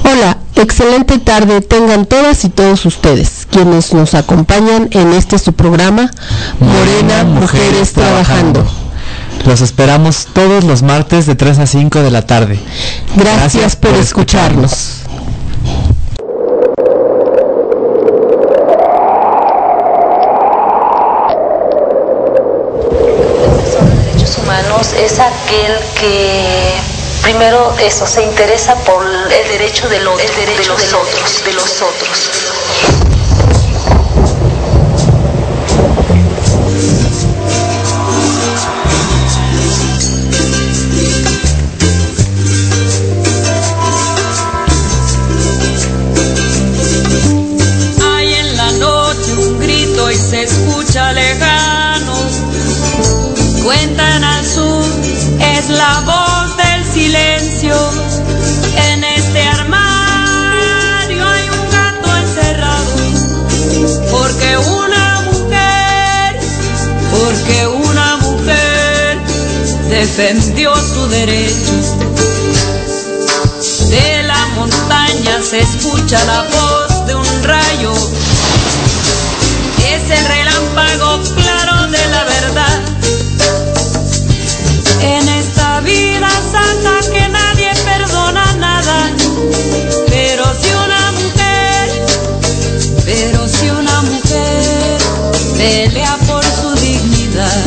Hola, excelente tarde tengan todas y todos ustedes, quienes nos acompañan en su programa Morena Mujeres Trabajando. Los esperamos todos los martes de 3 a 5 de la tarde. Gracias por escucharnos. Es aquel que primero se interesa por el derecho de los otros. Hay en la noche un grito y se escucha lejano. Cuentan al sur, es la voz del silencio. En este armario hay un gato encerrado. Porque una mujer defendió su derecho. De la montaña se escucha la voz de un rayo. Es el relámpago claro de la verdad. En esta vida santa que nadie perdona nada, pero si una mujer pelea por su dignidad.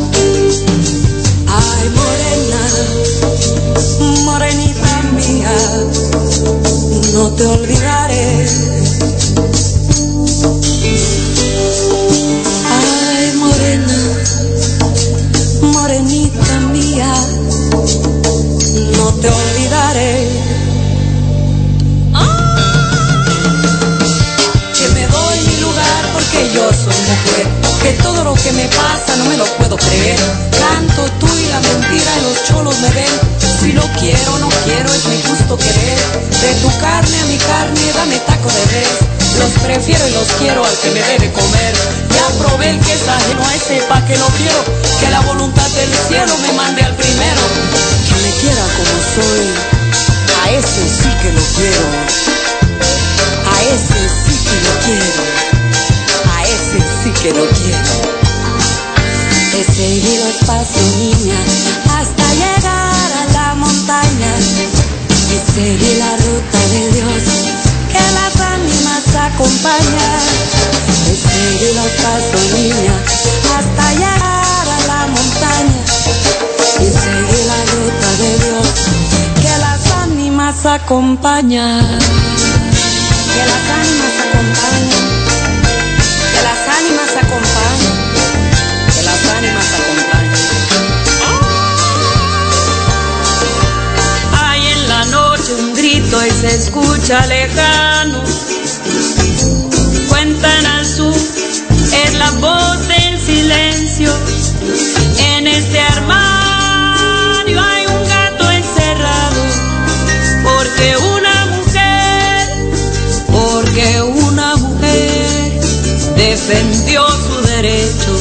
Ay, morena, morenita mía, no te olvidaré. Ay, morena, morenita mía, no te olvidaré. Que me doy mi lugar porque yo soy mujer, que todo lo que me pasa no me lo puedo creer. Canto tú y la mentira y los cholos me ven. Si lo quiero, no quiero, es mi justo querer. De tu carne a mi carne, dame taco de res. Los prefiero y los quiero al que me debe comer. Ya probé el que es ajeno a ese pa' que lo quiero. Que la voluntad del cielo me mande al primero. Que me quiera como soy, a ese sí que lo quiero. A ese sí que lo quiero. A ese sí que lo quiero. He seguido el paso, niña, hasta llegar a la montaña. Y seguí la ruta de Dios que las ánimas acompañan. He seguido el paso, niña, hasta llegar a la montaña. Y seguí la ruta de Dios que las ánimas acompañan. Que las ánimas acompañan. Que las ánimas acompañan. Que las ánimas acompañan. Hay en la noche un grito y se escucha lejano. Cuentan al sur, es la voz del silencio. En este armario hay un gato encerrado. Porque una mujer defendió su derecho.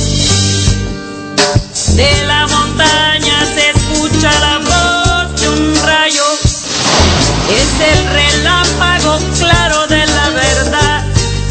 De la montaña se escucha la voz de un rayo. Es el relámpago claro de la verdad.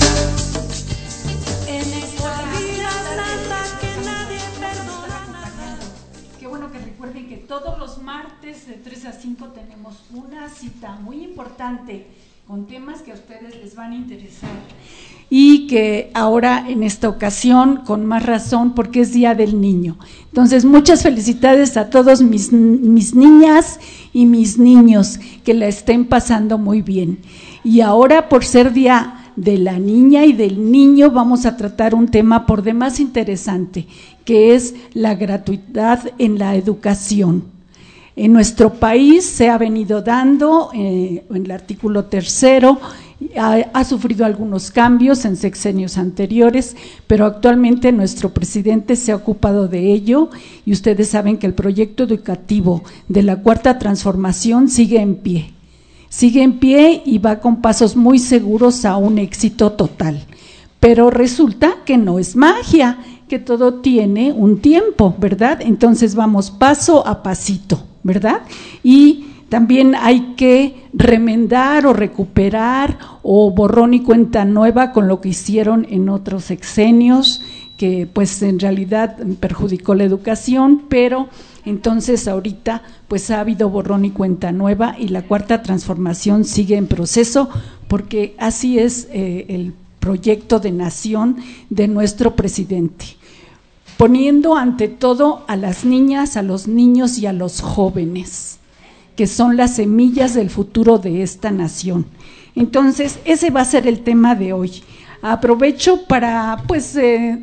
En esta vida santa que nadie perdona nada. Qué bueno que recuerden que todos los martes de 3 a 5 tenemos una cita muy importante con temas que a ustedes les van a interesar y que ahora en esta ocasión con más razón porque es Día del Niño. Entonces muchas felicidades a todos mis niñas y mis niños, que la estén pasando muy bien. Y ahora, por ser Día de la Niña y del Niño, vamos a tratar un tema por demás interesante, que es la gratuidad en la educación. En nuestro país se ha venido dando, en el artículo 3º, ha sufrido algunos cambios en sexenios anteriores, pero actualmente nuestro presidente se ha ocupado de ello y ustedes saben que el proyecto educativo de la Cuarta Transformación sigue en pie y va con pasos muy seguros a un éxito total. Pero resulta que no es magia, que todo tiene un tiempo, ¿verdad? Entonces vamos paso a pasito, ¿verdad? Y También hay que remendar o recuperar o borrón y cuenta nueva con lo que hicieron en otros sexenios, que pues en realidad perjudicó la educación, pero entonces ahorita pues ha habido borrón y cuenta nueva y la cuarta transformación sigue en proceso, porque así es el proyecto de nación de nuestro presidente, poniendo ante todo a las niñas, a los niños y a los jóvenes, que son las semillas del futuro de esta nación. Entonces, ese va a ser el tema de hoy. Aprovecho para, pues,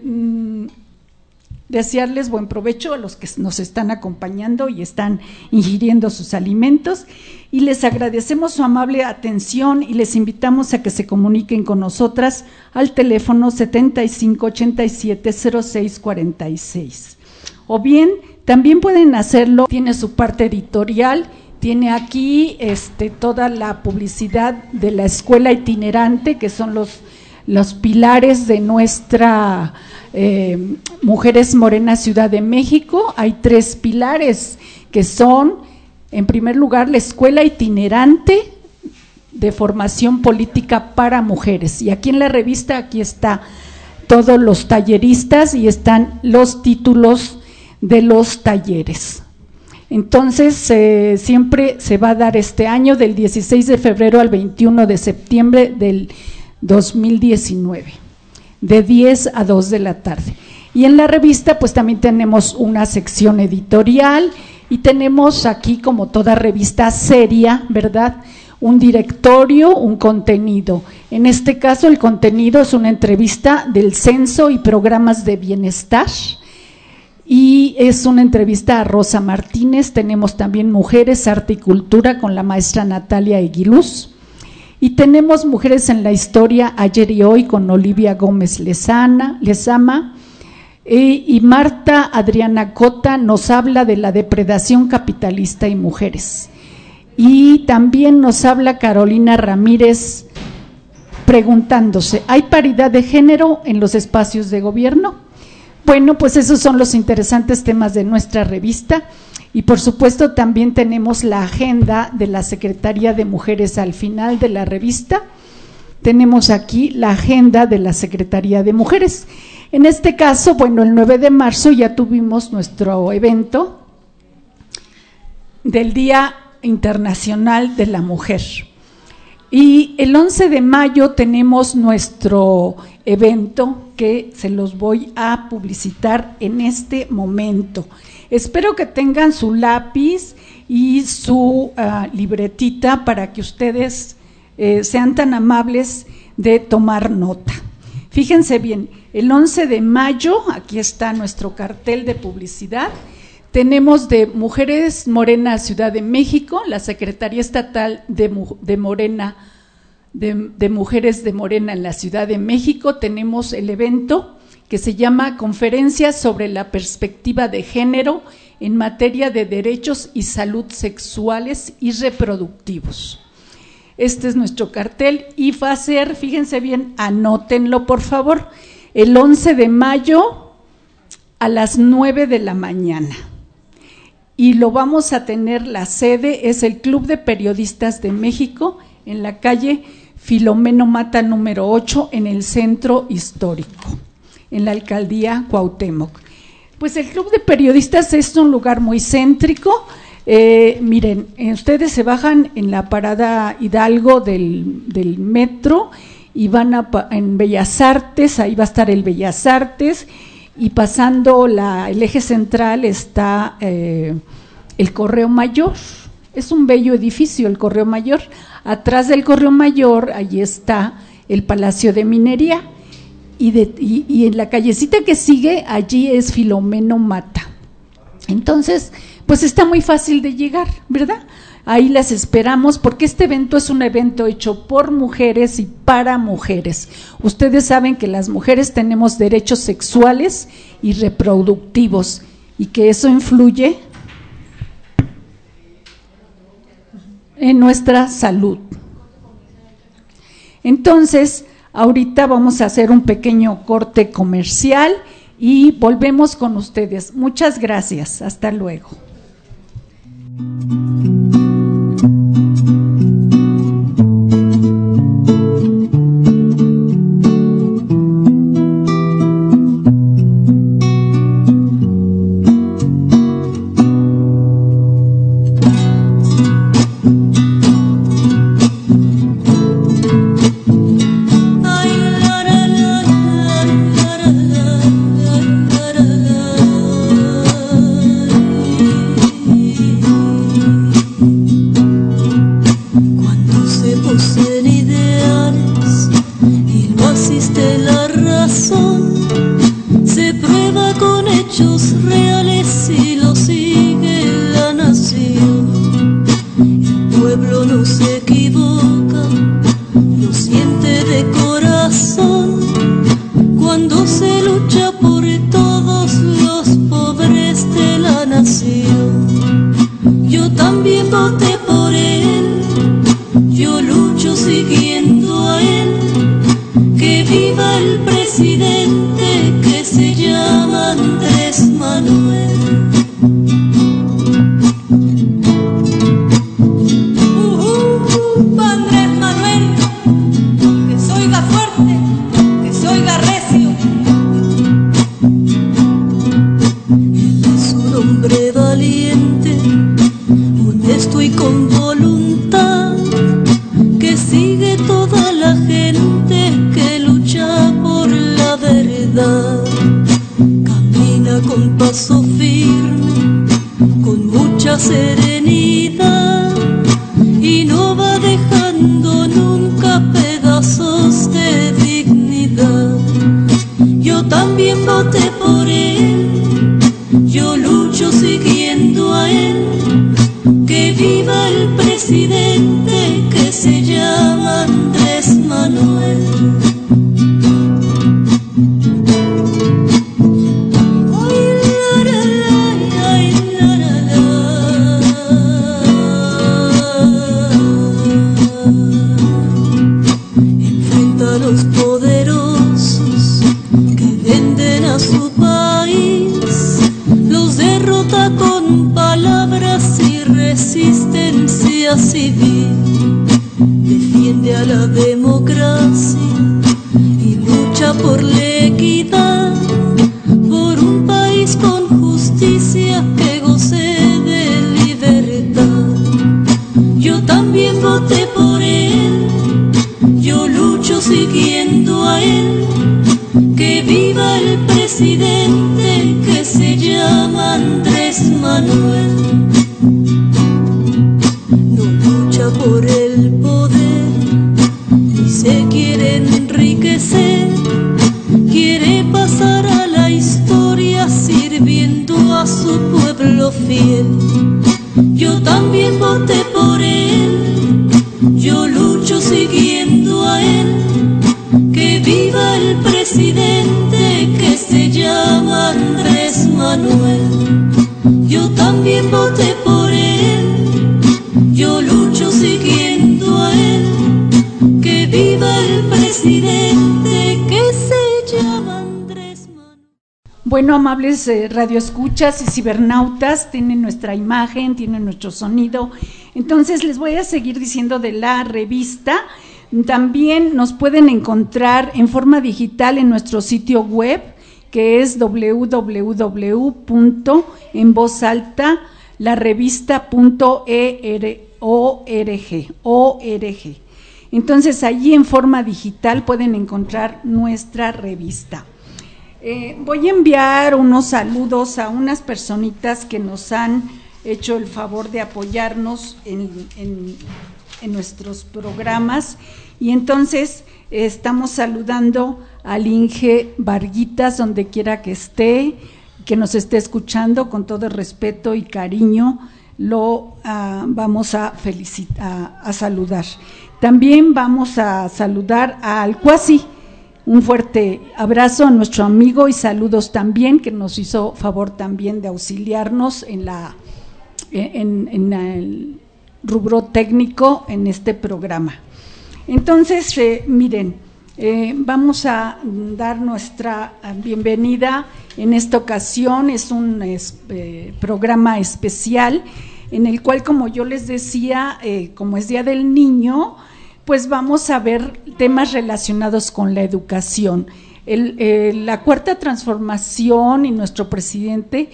desearles buen provecho a los que nos están acompañando y están ingiriendo sus alimentos, y les agradecemos su amable atención y les invitamos a que se comuniquen con nosotras al teléfono 7587-0646. O bien, también pueden hacerlo, tiene su parte editorial, tiene aquí toda la publicidad de la escuela itinerante, que son los pilares de nuestra Mujeres Morenas Ciudad de México. Hay 3 pilares que son, en primer lugar, la escuela itinerante de formación política para mujeres. Y aquí en la revista, aquí está todos los talleristas y están los títulos de los talleres. Entonces, siempre se va a dar este año del 16 de febrero al 21 de septiembre del 2019, de 10 a 2 de la tarde. Y en la revista pues también tenemos una sección editorial y tenemos aquí, como toda revista seria, ¿verdad?, un directorio, un contenido. En este caso el contenido es una entrevista del censo y programas de bienestar, y es una entrevista a Rosa Martínez. Tenemos también Mujeres, Arte y Cultura con la maestra Natalia Aguiluz. Y tenemos Mujeres en la Historia, Ayer y Hoy con Olivia Gómez Lezama, y Marta Adriana Cota nos habla de la depredación capitalista y mujeres. Y también nos habla Carolina Ramírez preguntándose, ¿hay paridad de género en los espacios de gobierno? Bueno, pues esos son los interesantes temas de nuestra revista. Y por supuesto también tenemos la agenda de la Secretaría de Mujeres al final de la revista. Tenemos aquí la agenda de la Secretaría de Mujeres. En este caso, bueno, el 9 de marzo ya tuvimos nuestro evento del Día Internacional de la Mujer. Y el 11 de mayo tenemos nuestro evento que se los voy a publicitar en este momento. Espero que tengan su lápiz y su libretita para que ustedes sean tan amables de tomar nota. Fíjense bien, el 11 de mayo, aquí está nuestro cartel de publicidad, tenemos de Mujeres Morena Ciudad de México, la Secretaría Estatal de Morena, de Mujeres de Morena en la Ciudad de México. Tenemos el evento que se llama Conferencia sobre la perspectiva de género en materia de derechos y salud sexuales y reproductivos. Este es nuestro cartel y va a ser, fíjense bien, anótenlo por favor, el 11 de mayo a las 9 de la mañana. Y lo vamos a tener, la sede es el Club de Periodistas de México en la calle Filomeno Mata número 8 en el Centro Histórico, en la Alcaldía Cuauhtémoc. Pues el Club de Periodistas es un lugar muy céntrico. Miren, ustedes se bajan en la parada Hidalgo del metro y van en Bellas Artes, ahí va a estar el Bellas Artes, y pasando el eje central está el Correo Mayor. Es un bello edificio el Correo Mayor. Atrás del Correo Mayor, allí está el Palacio de Minería, y en la callecita que sigue, allí es Filomeno Mata. Entonces, pues está muy fácil de llegar, ¿verdad? Ahí las esperamos, porque este evento es un evento hecho por mujeres y para mujeres. Ustedes saben que las mujeres tenemos derechos sexuales y reproductivos, y que eso influye en nuestra salud. Entonces, ahorita vamos a hacer un pequeño corte comercial y volvemos con ustedes. Muchas gracias, hasta luego. se poseen ideales y no asiste la razón. Se prueba con hechos reales y lo sigue la nación. El pueblo no se equivoca, lo siente de corazón. Cuando se lucha por todos los pobres de la nación. Yo también voté por él, yo lucho siguiendo a él. Que viva el presidente que se llama Andrés Manuel. Andrés Manuel, que se oiga fuerte, que se oiga recio. Él es un hombre valiente, honesto y con voluntad, que sigue toda la gente que lucha por la verdad. Camina con paso firme, con mucha serenidad, y no va dejando nunca pedazos de dignidad. Yo también voté por él, yo lucho siguiendo a él. Que viva el presidente que se llama Andrés Manuel. Enfrenta a los poderosos que venden a su país, los derrota con palabras y resistencia civil. Defiende a la democracia y lucha por la equidad, por un país con justicia que goce de libertad. Yo también voté por él, yo lucho siguiendo a él. Que viva el presidente que se llama Andrés Manuel. No lucha por el poder ni se quiere enriquecer. Quiere pasar a la historia sirviendo a su pueblo fiel. Yo también voté por él, yo lucho siguiendo a él. Que viva el presidente que se llama Andrés Manuel. Yo también voté por él, yo lucho siguiendo a él. Que viva el presidente que se llama Andrés Manuel. Bueno, amables radioescuchas y cibernautas, tienen nuestra imagen, tienen nuestro sonido. Entonces les voy a seguir diciendo de la revista. También nos pueden encontrar en forma digital en nuestro sitio web, que es www.envozaltalarevista.org. Entonces allí en forma digital pueden encontrar nuestra revista. Voy a enviar unos saludos a unas personitas que nos han hecho el favor de apoyarnos en nuestros programas, y entonces estamos saludando al Inge Varguitas, donde quiera que esté, que nos esté escuchando, con todo el respeto y cariño, lo vamos a felicitar, a saludar. También vamos a saludar al Cuasi. Un fuerte abrazo a nuestro amigo y saludos también, que nos hizo favor también de auxiliarnos en el rubro técnico en este programa. Entonces, miren, vamos a dar nuestra bienvenida en esta ocasión. Es un programa especial en el cual, como yo les decía, como es Día del Niño, pues vamos a ver temas relacionados con la educación. La Cuarta Transformación y nuestro presidente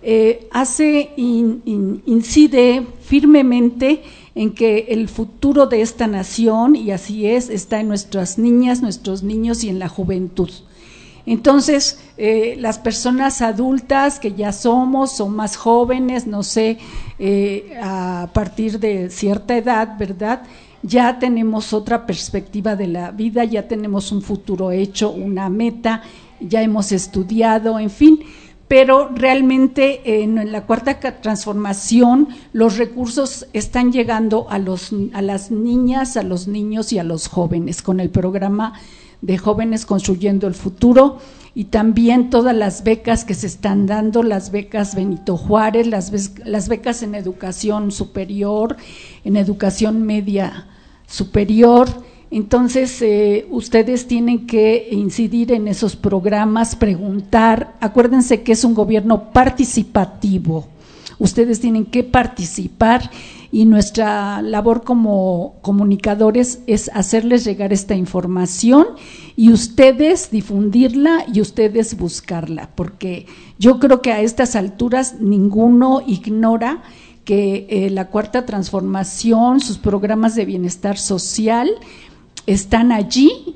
incide firmemente en que el futuro de esta nación, y así está en nuestras niñas, nuestros niños y en la juventud. Entonces, las personas adultas que ya somos o más jóvenes, no sé, a partir de cierta edad, ¿verdad?, ya tenemos otra perspectiva de la vida, ya tenemos un futuro hecho, una meta, ya hemos estudiado, en fin, pero realmente en la cuarta transformación los recursos están llegando a las niñas, a los niños y a los jóvenes con el programa de Jóvenes Construyendo el Futuro, y también todas las becas que se están dando, las becas Benito Juárez, las becas en educación superior, en educación media superior. Entonces, ustedes tienen que incidir en esos programas, preguntar. Acuérdense que es un gobierno participativo. Ustedes tienen que participar y nuestra labor como comunicadores es hacerles llegar esta información y ustedes difundirla y ustedes buscarla, porque yo creo que a estas alturas ninguno ignora que la cuarta transformación, sus programas de bienestar social están allí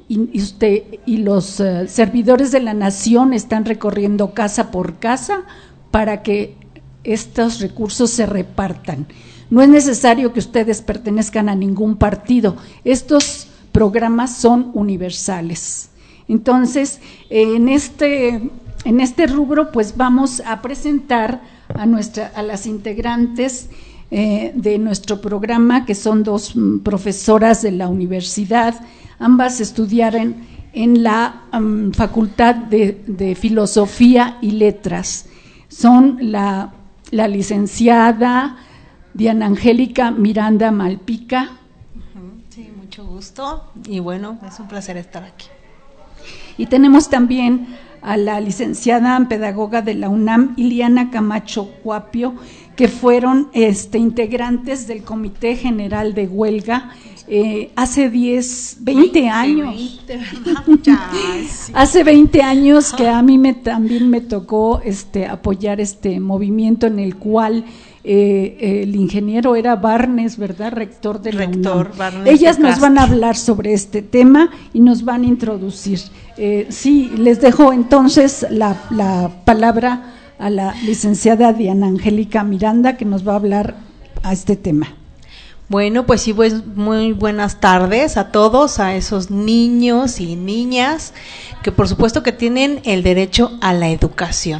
y los servidores de la nación están recorriendo casa por casa para que estos recursos se repartan. No es necesario que ustedes pertenezcan a ningún partido, estos programas son universales. Entonces, en este rubro, pues vamos a presentar a las integrantes de nuestro programa, que son dos profesoras de la universidad, ambas estudiaron en la Facultad de Filosofía y Letras. Son la licenciada Diana Angélica Miranda Malpica. Sí, mucho gusto y bueno, es un placer estar aquí. Y tenemos también a la licenciada en pedagoga de la UNAM, Iliana Camacho Cuapio, que fueron integrantes del Comité General de Huelga hace 20 años. 20, sí. Hace 20 años que a mí también me tocó apoyar este movimiento en el cual el ingeniero era Barnes, ¿verdad? Rector de la UNAM. Ellas nos van a hablar sobre este tema y nos van a introducir. Sí, les dejo entonces la palabra a la licenciada Diana Angélica Miranda, que nos va a hablar a este tema. Bueno, pues sí, pues muy buenas tardes a todos, a esos niños y niñas que por supuesto que tienen el derecho a la educación.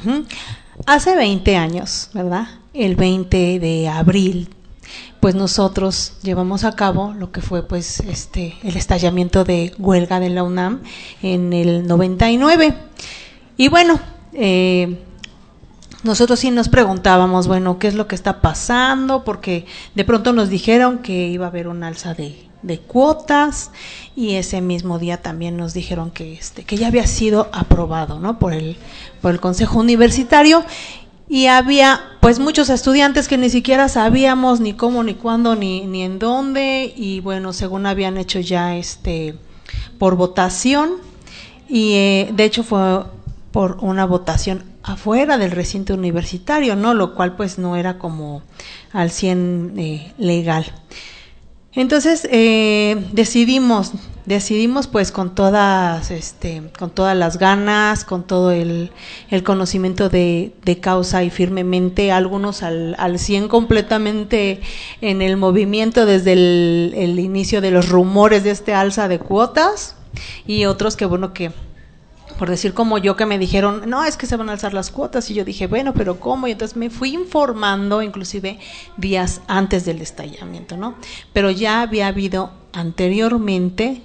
Hace 20 años, ¿verdad? El 20 de abril, pues nosotros llevamos a cabo lo que fue pues el estallamiento de huelga de la UNAM en el 99. Y bueno, nosotros sí nos preguntábamos, bueno, ¿qué es lo que está pasando? Porque de pronto nos dijeron que iba a haber un alza de cuotas y ese mismo día también nos dijeron que ya había sido aprobado, ¿no? por el Consejo Universitario. Y había pues muchos estudiantes que ni siquiera sabíamos ni cómo, ni cuándo, ni en dónde, y bueno, según habían hecho ya por votación, y de hecho fue por una votación afuera del recinto universitario, ¿no? Lo cual pues no era como al 100 legal. Entonces decidimos pues con todas las ganas, con todo el conocimiento de causa y firmemente, algunos al 100 completamente en el movimiento desde el inicio de los rumores de alza de cuotas, y otros que bueno, que por decir como yo, que me dijeron, no, es que se van a alzar las cuotas, y yo dije, bueno, pero ¿cómo? Y entonces me fui informando, inclusive días antes del estallamiento, ¿no? Pero ya había habido anteriormente,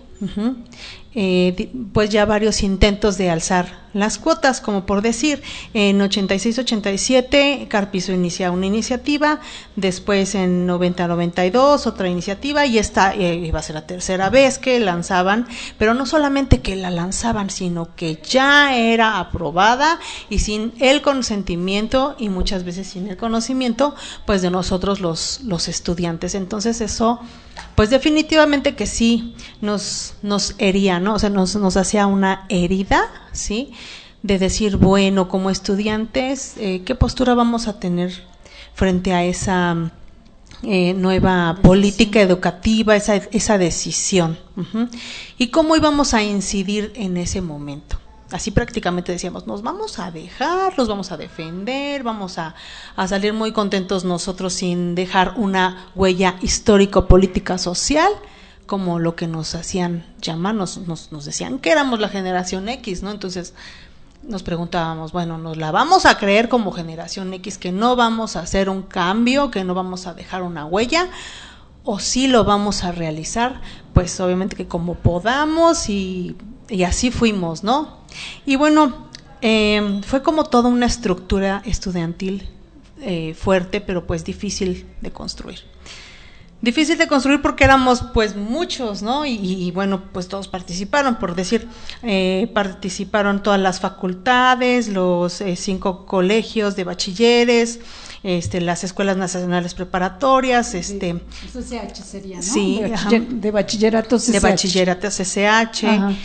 pues ya varios intentos de alzar las cuotas, como por decir, en 86-87 Carpizo inicia una iniciativa, después en 90-92 otra iniciativa, y esta iba a ser la tercera vez que lanzaban, pero no solamente que la lanzaban, sino que ya era aprobada y sin el consentimiento y muchas veces sin el conocimiento pues de nosotros los estudiantes. Entonces eso pues definitivamente que sí nos hería, ¿no? O sea, nos hacía una herida, ¿sí? De decir, bueno, como estudiantes, ¿qué postura vamos a tener frente a esa nueva política educativa, esa decisión? Y cómo íbamos a incidir en ese momento. así prácticamente decíamos, nos vamos a dejar, los vamos a defender, vamos a salir muy contentos nosotros sin dejar una huella histórico-política social, como lo que nos hacían llamar, nos decían que éramos la generación X, ¿no? Entonces nos preguntábamos, bueno, ¿nos la vamos a creer como generación X, que no vamos a hacer un cambio, que no vamos a dejar una huella, o sí lo vamos a realizar? Pues obviamente que como podamos, y así fuimos, ¿no? Y bueno, fue como toda una estructura estudiantil fuerte, pero pues difícil de construir. Difícil de construir porque éramos pues muchos, ¿no? Y bueno, pues todos participaron, por decir, participaron todas las facultades, los 5 colegios de bachilleres, las escuelas nacionales preparatorias, Eso CH sería, ¿no? Sí, de bachillerato CCH. De bachillerato CCH,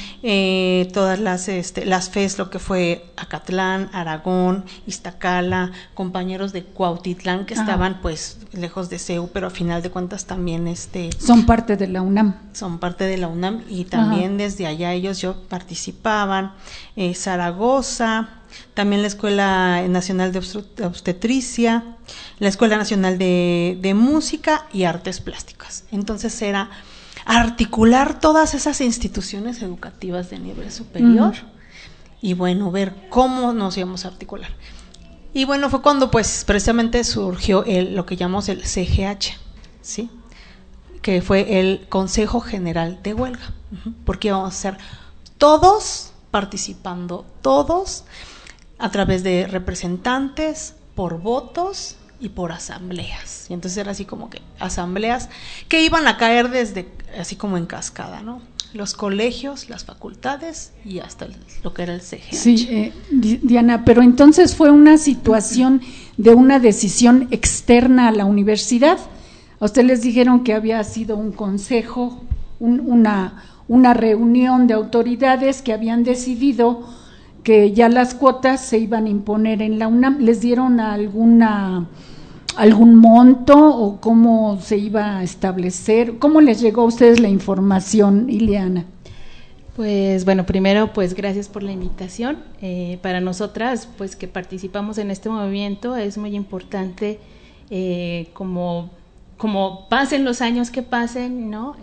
todas las FES, lo que fue Acatlán, Aragón, Iztacala, compañeros de Cuautitlán que estaban pues lejos de CEU, pero a final de cuentas también son parte de la UNAM. Son parte de la UNAM y también desde allá ellos participaban, Zaragoza, también la Escuela Nacional de Obstetricia, la Escuela Nacional de Música y Artes Plásticas. Entonces era articular todas esas instituciones educativas de nivel superior y bueno, ver cómo nos íbamos a articular. Y bueno, fue cuando pues precisamente surgió lo que llamamos el CGH, ¿sí? Que fue el Consejo General de Huelga, porque íbamos a ser todos participando, todos a través de representantes, por votos y por asambleas. Y entonces era así como que asambleas que iban a caer desde así como en cascada, ¿no? Los colegios, las facultades y hasta lo que era el CGH. Sí, Diana, pero entonces fue una situación de una decisión externa a la universidad. A ustedes les dijeron que había sido un consejo, una reunión de autoridades que habían decidido que ya las cuotas se iban a imponer en la UNAM. ¿Les dieron algún monto o cómo se iba a establecer? ¿Cómo les llegó a ustedes la información, Ileana? Pues bueno, primero pues gracias por la invitación. Para nosotras pues que participamos en este movimiento es muy importante como pasen los años que pasen, ¿no?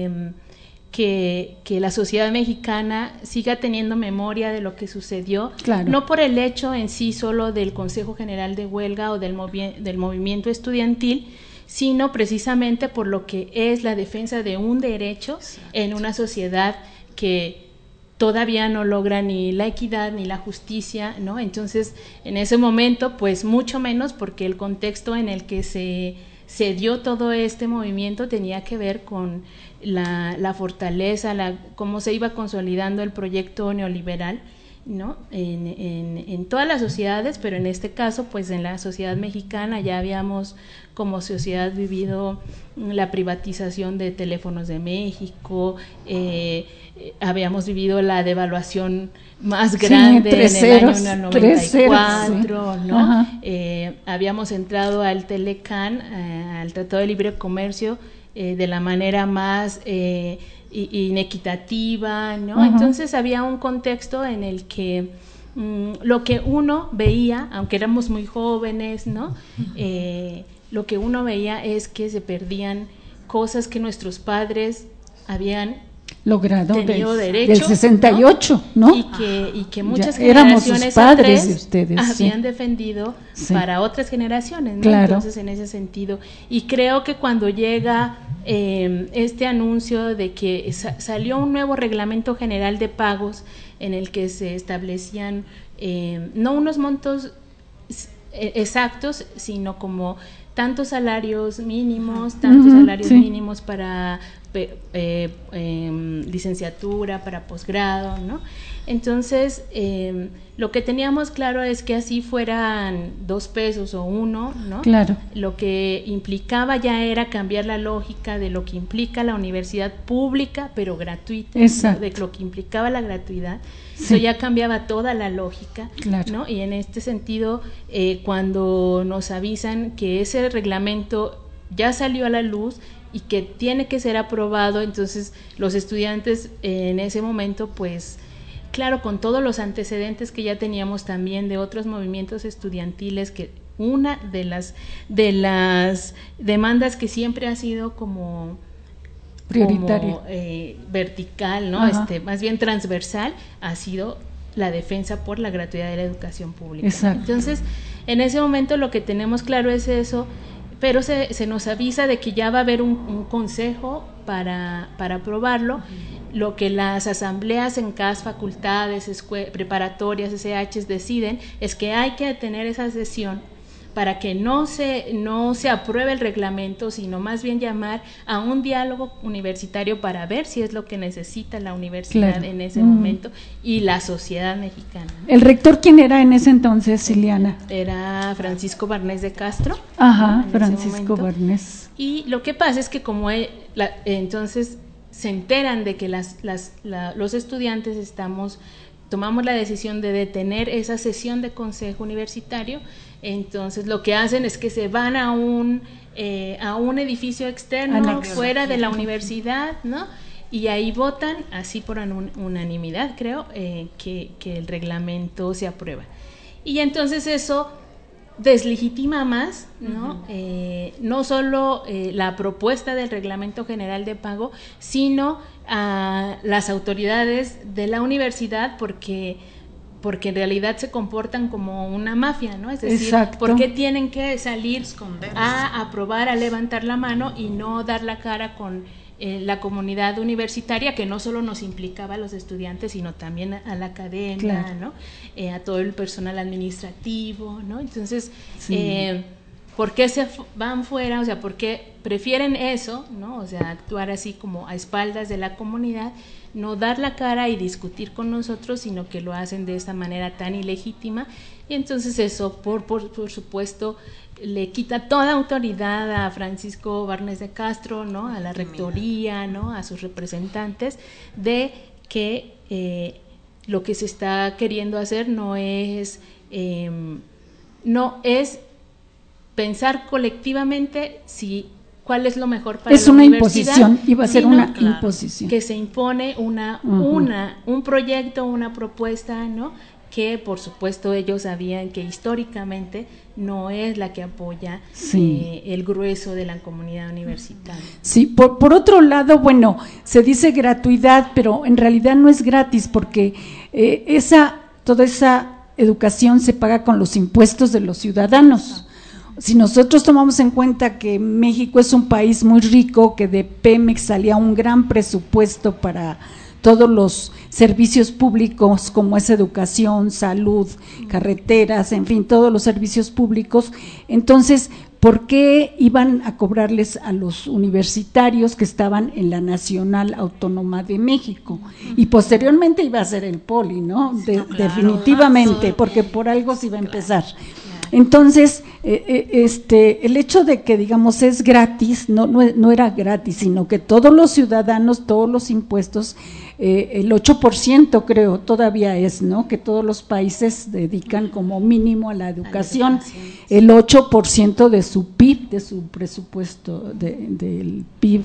Que la sociedad mexicana siga teniendo memoria de lo que sucedió, claro. No por el hecho en sí solo del Consejo General de Huelga o del movimiento estudiantil, sino precisamente por lo que es la defensa de un derecho. Exacto. En una sociedad que todavía no logra ni la equidad ni la justicia, ¿no? Entonces, en ese momento, pues mucho menos, porque el contexto en el que se dio todo este movimiento tenía que ver con la fortaleza, cómo se iba consolidando el proyecto neoliberal, ¿no? En todas las sociedades, pero en este caso, pues en la sociedad mexicana ya habíamos como sociedad vivido la privatización de Teléfonos de México, habíamos vivido la devaluación más grande en el año 94, sí. ¿No? Habíamos entrado al Telecán, al Tratado de Libre Comercio, de la manera más inequitativa, ¿no? Entonces había un contexto en el que lo que uno veía, aunque éramos muy jóvenes, ¿no? Lo que uno veía es que se perdían cosas que nuestros padres habían logrado tenido derecho, del 68, ¿no? Y que muchas ya éramos generaciones padres de ustedes, habían defendido para otras generaciones, ¿no? Claro. Entonces, en ese sentido, y creo que cuando llega este anuncio de que salió un nuevo reglamento general de pagos en el que se establecían no unos montos exactos, sino como tantos salarios mínimos, mínimos para licenciatura, para posgrado, ¿no? Entonces, lo que teníamos claro es que así fueran 2 pesos o 1, ¿no? Claro. Lo que implicaba ya era cambiar la lógica de lo que implica la universidad pública, pero gratuita, ¿no? De lo que implicaba la gratuidad. Sí. Eso ya cambiaba toda la lógica, claro. ¿No? Y en este sentido, cuando nos avisan que ese reglamento ya salió a la luz y que tiene que ser aprobado, entonces los estudiantes en ese momento pues claro, con todos los antecedentes que ya teníamos también de otros movimientos estudiantiles, que una de las demandas que siempre ha sido como prioritario, vertical, ¿no? Más bien transversal, ha sido la defensa por la gratuidad de la educación pública. Exacto. Entonces, en ese momento lo que tenemos claro es eso, pero se nos avisa de que ya va a haber un consejo para aprobarlo. Lo que las asambleas en cada facultades, preparatorias, SHs deciden es que hay que tener esa sesión para que no se apruebe el reglamento, sino más bien llamar a un diálogo universitario para ver si es lo que necesita la universidad en ese momento y la sociedad mexicana. ¿El rector quién era en ese entonces, Liliana? Era Francisco Barnés de Castro. Ajá, Francisco Barnés. Y lo que pasa es que como entonces se enteran de que los estudiantes tomamos la decisión de detener esa sesión de consejo universitario. Entonces lo que hacen es que se van a un edificio externo fuera de la universidad, ¿no? Y ahí votan, así por unanimidad creo, que el reglamento se aprueba. Y entonces eso deslegitima más, ¿no? No solo la propuesta del reglamento general de pago, sino a las autoridades de la universidad, porque en realidad se comportan como una mafia, ¿no? Es decir, ¿por qué tienen que salir a aprobar, a levantar la mano y no dar la cara con la comunidad universitaria, que no solo nos implicaba a los estudiantes, sino también a la academia, ¿no? A todo el personal administrativo, ¿no? Entonces, ¿por qué se van fuera? O sea, ¿por qué prefieren eso, ¿no? O sea, actuar así como a espaldas de la comunidad, no dar la cara y discutir con nosotros, sino que lo hacen de esta manera tan ilegítima? Y entonces eso, por supuesto, le quita toda autoridad a Francisco Barnés de Castro, ¿no? A la rectoría, ¿no? A sus representantes, de que lo que se está queriendo hacer no es pensar colectivamente cuál es lo mejor para la universidad. Es una imposición, iba a ser una imposición. Que se impone un proyecto, una propuesta, ¿no? Que por supuesto ellos sabían que históricamente no es la que apoya el grueso de la comunidad universitaria. Sí, por otro lado, bueno, se dice gratuidad, pero en realidad no es gratis, porque toda esa educación se paga con los impuestos de los ciudadanos. Si nosotros tomamos en cuenta que México es un país muy rico, que de Pemex salía un gran presupuesto para todos los servicios públicos, como es educación, salud, carreteras, en fin, todos los servicios públicos, entonces, ¿por qué iban a cobrarles a los universitarios que estaban en la Nacional Autónoma de México? Y posteriormente iba a ser el Poli, ¿no? Definitivamente, porque por algo se iba a empezar. Entonces, el hecho de que, digamos, es gratis, no era gratis, sino que todos los ciudadanos, todos los impuestos, el 8% creo todavía es, ¿no? Que todos los países dedican como mínimo a la educación, el 8% de su PIB, de su presupuesto, del PIB.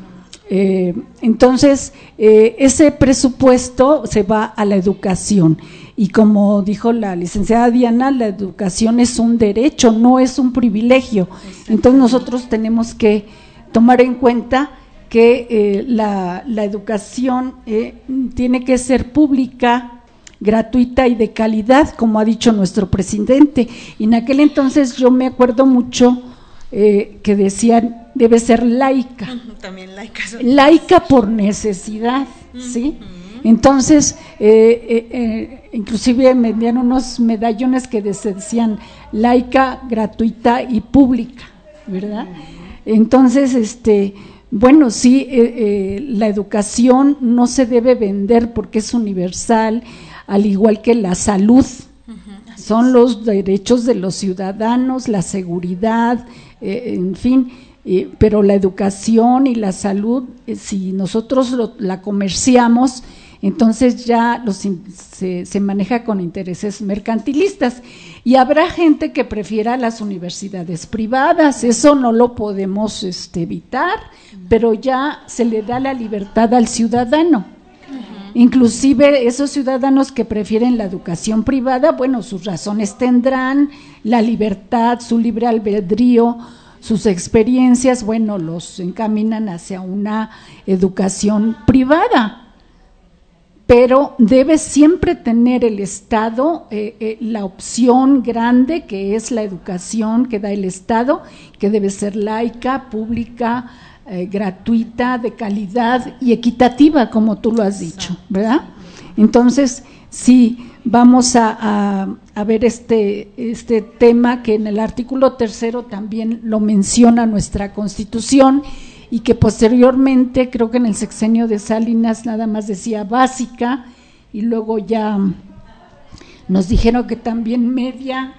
Entonces, ese presupuesto se va a la educación. Y como dijo la licenciada Diana, la educación es un derecho, no es un privilegio. Entonces nosotros tenemos que tomar en cuenta que la educación tiene que ser pública, gratuita y de calidad, como ha dicho nuestro presidente. Y en aquel entonces yo me acuerdo mucho que decían, debe ser laica. También laica. Laica por necesidad, ¿sí? Entonces, inclusive me dieron unos medallones que decían laica, gratuita y pública, ¿verdad? Entonces, bueno, sí, la educación no se debe vender porque es universal, al igual que la salud. Son los derechos de los ciudadanos, la seguridad, en fin. Pero la educación y la salud, si nosotros la comerciamos, entonces ya se maneja con intereses mercantilistas, y habrá gente que prefiera las universidades privadas, eso no lo podemos evitar, pero ya se le da la libertad al ciudadano. Inclusive esos ciudadanos que prefieren la educación privada, bueno, sus razones tendrán, la libertad, su libre albedrío, sus experiencias, bueno, los encaminan hacia una educación privada. Pero debe siempre tener el Estado la opción grande que es la educación que da el Estado, que debe ser laica, pública, gratuita, de calidad y equitativa, como tú lo has dicho, ¿verdad? Entonces, sí, vamos a ver este tema que en el artículo 3 también lo menciona nuestra Constitución, y que posteriormente, creo que en el sexenio de Salinas nada más decía básica, y luego ya nos dijeron que también media,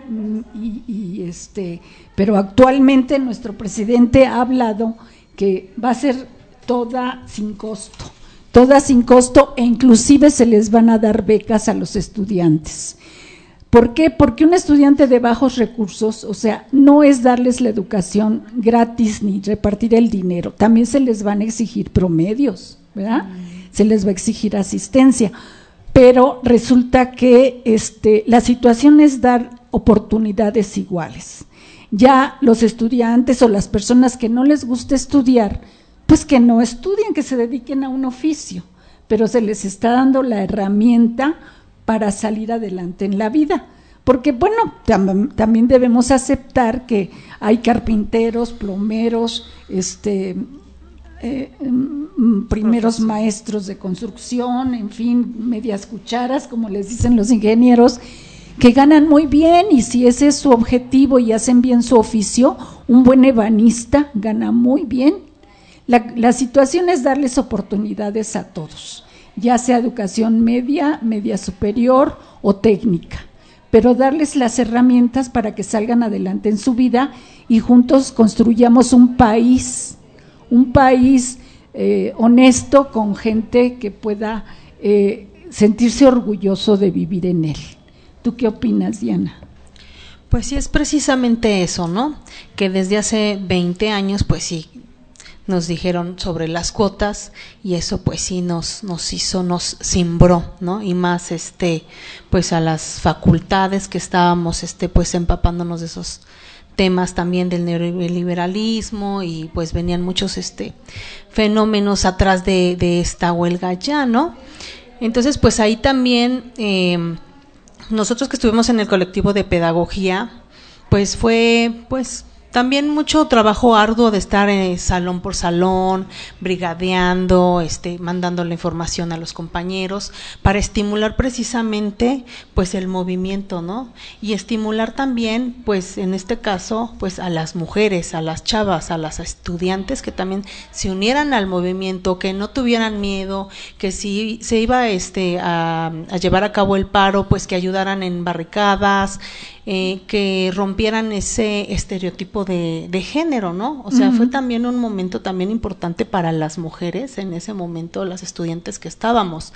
pero actualmente nuestro presidente ha hablado que va a ser toda sin costo, e inclusive se les van a dar becas a los estudiantes. ¿Por qué? Porque un estudiante de bajos recursos, o sea, no es darles la educación gratis ni repartir el dinero, también se les van a exigir promedios, ¿verdad? Se les va a exigir asistencia, pero resulta que la situación es dar oportunidades iguales. Ya los estudiantes o las personas que no les gusta estudiar, pues que no estudien, que se dediquen a un oficio, pero se les está dando la herramienta para salir adelante en la vida, porque bueno, también debemos aceptar que hay carpinteros, plomeros, primeros maestros de construcción, en fin, medias cucharas, como les dicen los ingenieros, que ganan muy bien, y si ese es su objetivo y hacen bien su oficio, un buen ebanista gana muy bien. La situación es darles oportunidades a todos, ya sea educación media, media superior o técnica, pero darles las herramientas para que salgan adelante en su vida y juntos construyamos un país honesto, con gente que pueda sentirse orgulloso de vivir en él. ¿Tú qué opinas, Diana? Pues sí, es precisamente eso, ¿no? Que desde hace 20 años, pues sí, nos dijeron sobre las cuotas, y eso pues sí nos cimbró, ¿no? Y más pues a las facultades que estábamos pues empapándonos de esos temas también del neoliberalismo, y pues venían muchos fenómenos atrás de esta huelga ya, ¿no? Entonces pues ahí también nosotros que estuvimos en el colectivo de pedagogía, pues fue pues también mucho trabajo arduo de estar salón por salón, brigadeando, mandando la información a los compañeros para estimular precisamente pues el movimiento, ¿no? Y estimular también, pues en este caso, pues a las mujeres, a las chavas, a las estudiantes que también se unieran al movimiento, que no tuvieran miedo, que si se iba a llevar a cabo el paro, pues que ayudaran en barricadas, que rompieran ese estereotipo de género, ¿no? O sea, fue también un momento también importante para las mujeres en ese momento, las estudiantes que estábamos.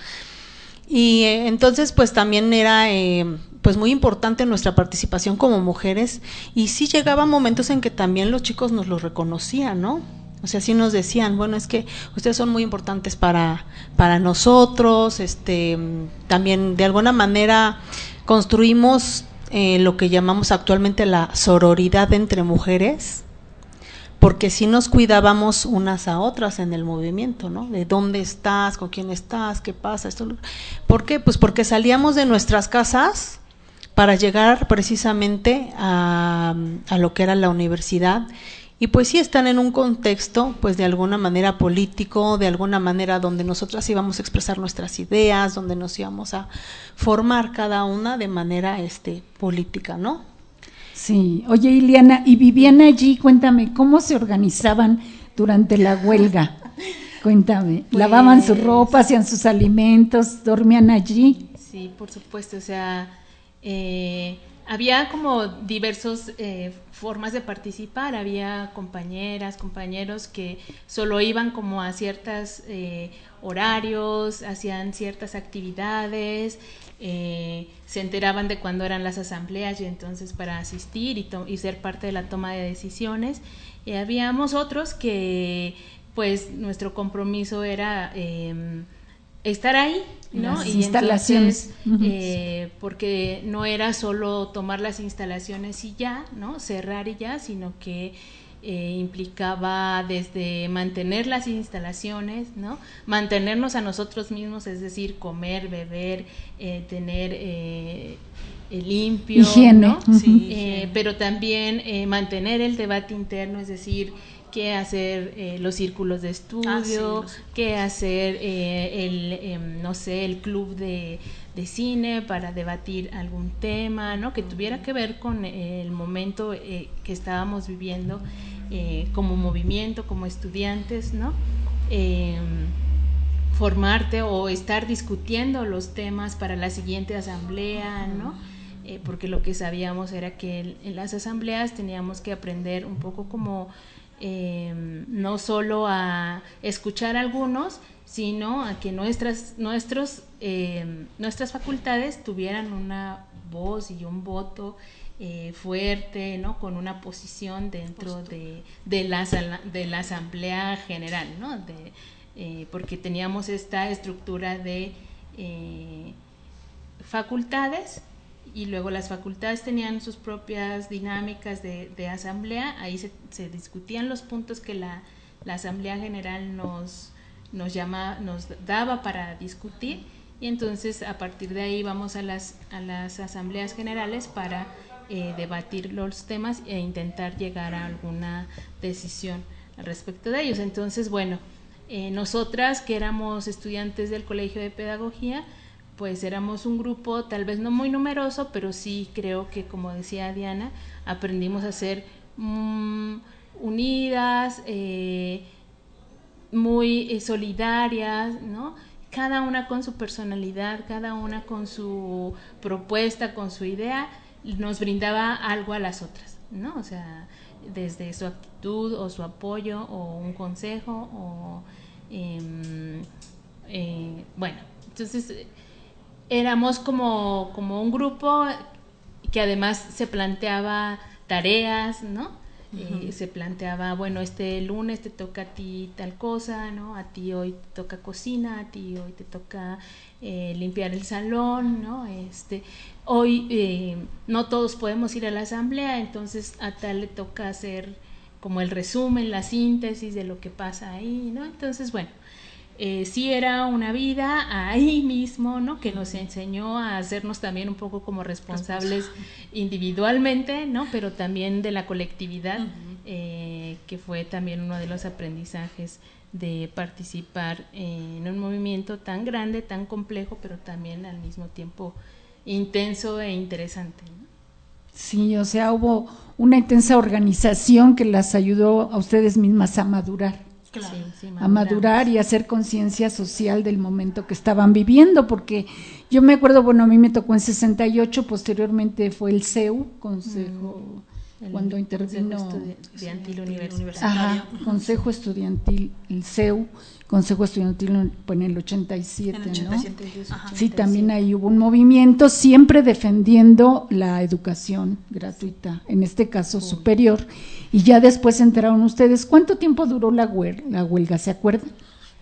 Y entonces pues también era pues muy importante nuestra participación como mujeres, y sí llegaban momentos en que también los chicos nos lo reconocían, ¿no? O sea, sí nos decían, bueno, es que ustedes son muy importantes para nosotros, también de alguna manera construimos lo que llamamos actualmente la sororidad entre mujeres, porque sí nos cuidábamos unas a otras en el movimiento, ¿no? De dónde estás, con quién estás, qué pasa, esto. ¿Por qué? Pues porque salíamos de nuestras casas para llegar precisamente a lo que era la universidad, y pues sí están en un contexto pues de alguna manera político, de alguna manera donde nosotras íbamos a expresar nuestras ideas, donde nos íbamos a formar cada una de manera política, ¿no? Sí. Oye, Ileana, ¿y vivían allí? Cuéntame, ¿cómo se organizaban durante la huelga? Cuéntame, pues, ¿lavaban su ropa, hacían sus alimentos, dormían allí? Sí, por supuesto, o sea, había como diversas formas de participar. Había compañeras, compañeros que solo iban como a ciertos horarios, hacían ciertas actividades, se enteraban de cuándo eran las asambleas, y entonces para asistir y ser parte de la toma de decisiones. Y habíamos otros que pues nuestro compromiso era estar ahí, ¿no? Las y instalaciones. entonces, porque no era solo tomar las instalaciones y ya, ¿no? Cerrar y ya, sino que implicaba desde mantener las instalaciones, ¿no? Mantenernos a nosotros mismos, es decir, comer, beber, tener limpio, higiene, ¿no? Pero también mantener el debate interno, es decir, qué hacer los círculos de estudio, qué hacer no sé, el club de cine para debatir algún tema, ¿no? Que tuviera que ver con el momento que estábamos viviendo como movimiento, como estudiantes, ¿no? Formarte o estar discutiendo los temas para la siguiente asamblea, ¿no? Porque lo que sabíamos era que en las asambleas teníamos que aprender un poco como no solo a escuchar a algunos, sino a que nuestras facultades tuvieran una voz y un voto fuerte, ¿no? Con una posición dentro de la asamblea general, ¿no? Porque teníamos esta estructura de facultades, y luego las facultades tenían sus propias dinámicas de asamblea. Ahí se discutían los puntos que la asamblea general nos daba para discutir, y entonces a partir de ahí vamos a las asambleas generales para debatir los temas e intentar llegar a alguna decisión al respecto de ellos. Entonces, bueno, nosotras que éramos estudiantes del Colegio de Pedagogía, pues éramos un grupo tal vez no muy numeroso, pero sí creo que, como decía Diana, aprendimos a ser unidas, muy solidarias, ¿no? Cada una con su personalidad, cada una con su propuesta, con su idea, nos brindaba algo a las otras, ¿no? O sea, desde su actitud o su apoyo o un consejo o bueno, entonces éramos como un grupo que además se planteaba tareas, ¿no? Se planteaba, bueno, este lunes te toca a ti tal cosa, ¿no? A ti hoy te toca cocina, a ti hoy te toca limpiar el salón, ¿no? Hoy no todos podemos ir a la asamblea, entonces a tal le toca hacer como el resumen, la síntesis de lo que pasa ahí, ¿no? Entonces, bueno, sí era una vida ahí mismo, ¿no? Que nos enseñó a hacernos también un poco como responsables individualmente, ¿no? Pero también de la colectividad, que fue también uno de los aprendizajes de participar en un movimiento tan grande, tan complejo, pero también al mismo tiempo intenso e interesante, ¿no? Sí, o sea, hubo una intensa organización que las ayudó a ustedes mismas a madurar. Claro. Sí, a madurar y a hacer conciencia social del momento que estaban viviendo, porque yo me acuerdo, bueno, a mí me tocó en 68, posteriormente fue el CEU, Consejo, cuando intervino Estudiantil Universitario. Ajá, Consejo Estudiantil, el CEU, Consejo Estudiantil en el 87, en el 87, ¿no? Sí, también ahí hubo un movimiento siempre defendiendo la educación gratuita, en este caso superior, y ya después entraron ustedes. ¿Cuánto tiempo duró la huelga, se acuerdan?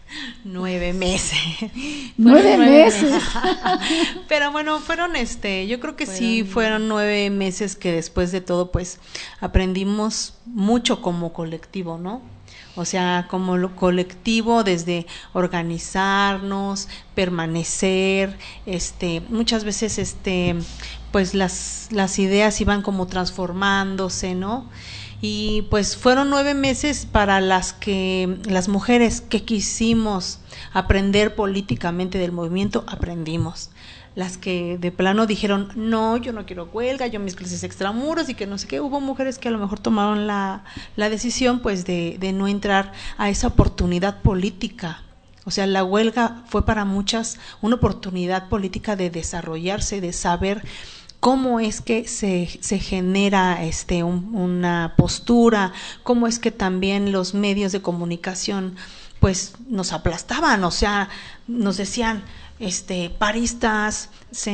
9 meses. 9 meses. Pero bueno, yo creo que sí fueron 9 meses que después de todo, pues, aprendimos mucho como colectivo, ¿no? O sea, como lo colectivo, desde organizarnos, permanecer, muchas veces, pues las ideas iban como transformándose, ¿no? Y pues fueron 9 meses para las mujeres que quisimos aprender políticamente del movimiento, aprendimos. Las que de plano dijeron, no, yo no quiero huelga, yo mis clases extramuros y que no sé qué, hubo mujeres que a lo mejor tomaron la decisión pues de no entrar a esa oportunidad política. O sea, la huelga fue para muchas una oportunidad política de desarrollarse, de saber cómo es que se genera una postura, cómo es que también los medios de comunicación pues nos aplastaban, o sea, nos decían paristas,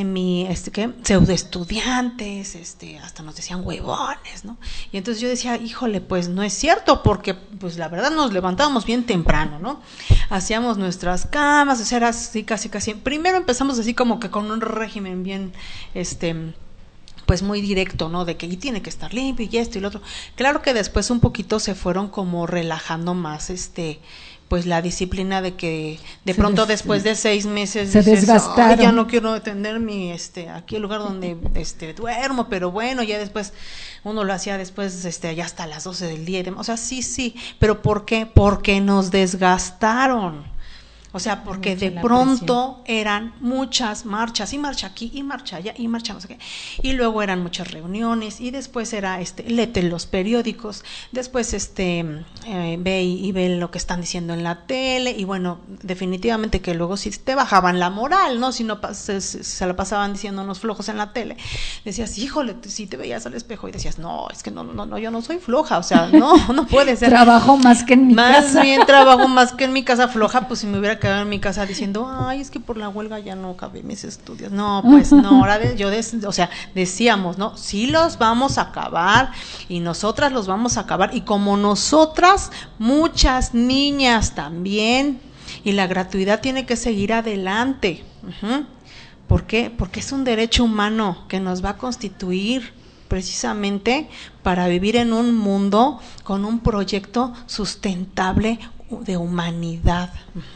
pseudoestudiantes, hasta nos decían huevones, ¿no? Y entonces yo decía, híjole, pues no es cierto, porque pues la verdad nos levantábamos bien temprano, ¿no? Hacíamos nuestras camas, o sea, era así casi, primero empezamos así como que con un régimen bien, pues muy directo, ¿no? De que y tiene que estar limpio y esto y lo otro. Claro que después un poquito se fueron como relajando más, pues la disciplina de que de pronto después de 6 meses se desgastaron. Ya no quiero tener mi aquí el lugar donde duermo, pero bueno, ya después uno lo hacía después ya hasta las 12 del día y demás. O sea, sí, pero ¿por qué? Porque nos desgastaron. O sea, porque de pronto eran muchas marchas, y marcha aquí, y marcha allá, y marcha no sé qué. Y luego eran muchas reuniones, y después era, léete los periódicos, después ve y ve lo que están diciendo en la tele, y bueno, definitivamente que luego sí te bajaban la moral, ¿no? Si no se la pasaban diciéndonos flojos en la tele, decías, híjole, si te veías al espejo y decías, no, es que no, yo no soy floja, o sea, no puede ser. Trabajo más que en mi casa. Más bien trabajo más que en mi casa floja, pues si me hubiera quedado en mi casa diciendo, ay, es que por la huelga ya no acabé mis estudios. No, pues no, ahora decíamos, ¿no? Sí los vamos a acabar y nosotras los vamos a acabar y como nosotras, muchas niñas también, y la gratuidad tiene que seguir adelante. ¿Por qué? Porque es un derecho humano que nos va a constituir precisamente para vivir en un mundo con un proyecto sustentable de humanidad,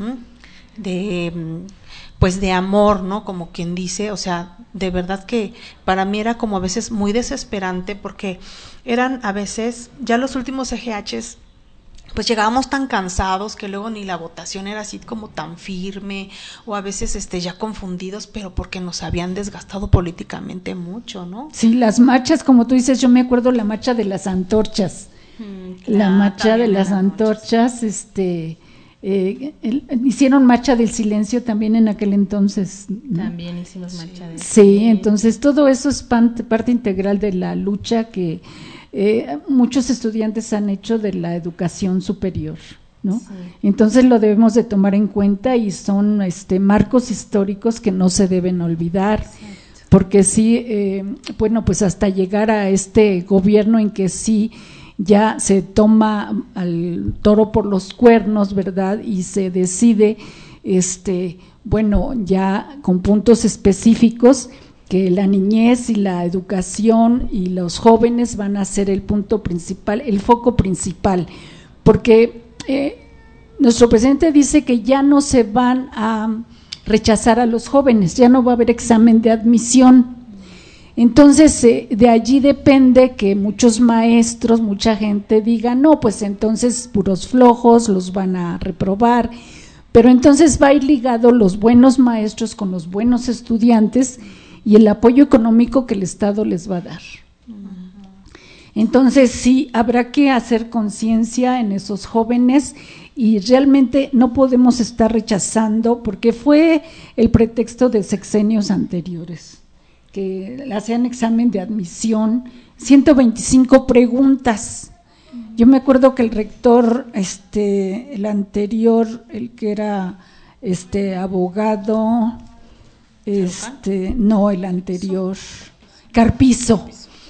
de amor, ¿no? Como quien dice, o sea, de verdad que para mí era como a veces muy desesperante porque eran a veces, ya los últimos EGHs, pues llegábamos tan cansados que luego ni la votación era así como tan firme, o a veces ya confundidos, pero porque nos habían desgastado políticamente mucho, ¿no? Sí, las marchas, como tú dices, yo me acuerdo la marcha de las antorchas, la marcha de las antorchas, hicieron marcha del silencio también en aquel entonces, ¿no? También hicimos marcha del Sí, entonces todo eso es parte integral de la lucha que muchos estudiantes han hecho de la educación superior, ¿no? Sí. Entonces lo debemos de tomar en cuenta y son marcos históricos que no se deben olvidar. Exacto. Porque sí, bueno, pues hasta llegar a este gobierno en que sí ya se toma al toro por los cuernos, ¿verdad? Y se decide, bueno, ya con puntos específicos que la niñez y la educación y los jóvenes van a ser el punto principal, el foco principal, porque nuestro presidente dice que ya no se van a rechazar a los jóvenes, ya no va a haber examen de admisión. Entonces, de allí depende que muchos maestros, mucha gente diga, no, pues entonces puros flojos, los van a reprobar, pero entonces va a ir ligado los buenos maestros con los buenos estudiantes y el apoyo económico que el Estado les va a dar. Entonces, sí, habrá que hacer conciencia en esos jóvenes y realmente no podemos estar rechazando, porque fue el pretexto de sexenios anteriores, que le hacían examen de admisión, 125 preguntas. Yo me acuerdo que el rector, el anterior, el que era abogado, no, el anterior, Carpizo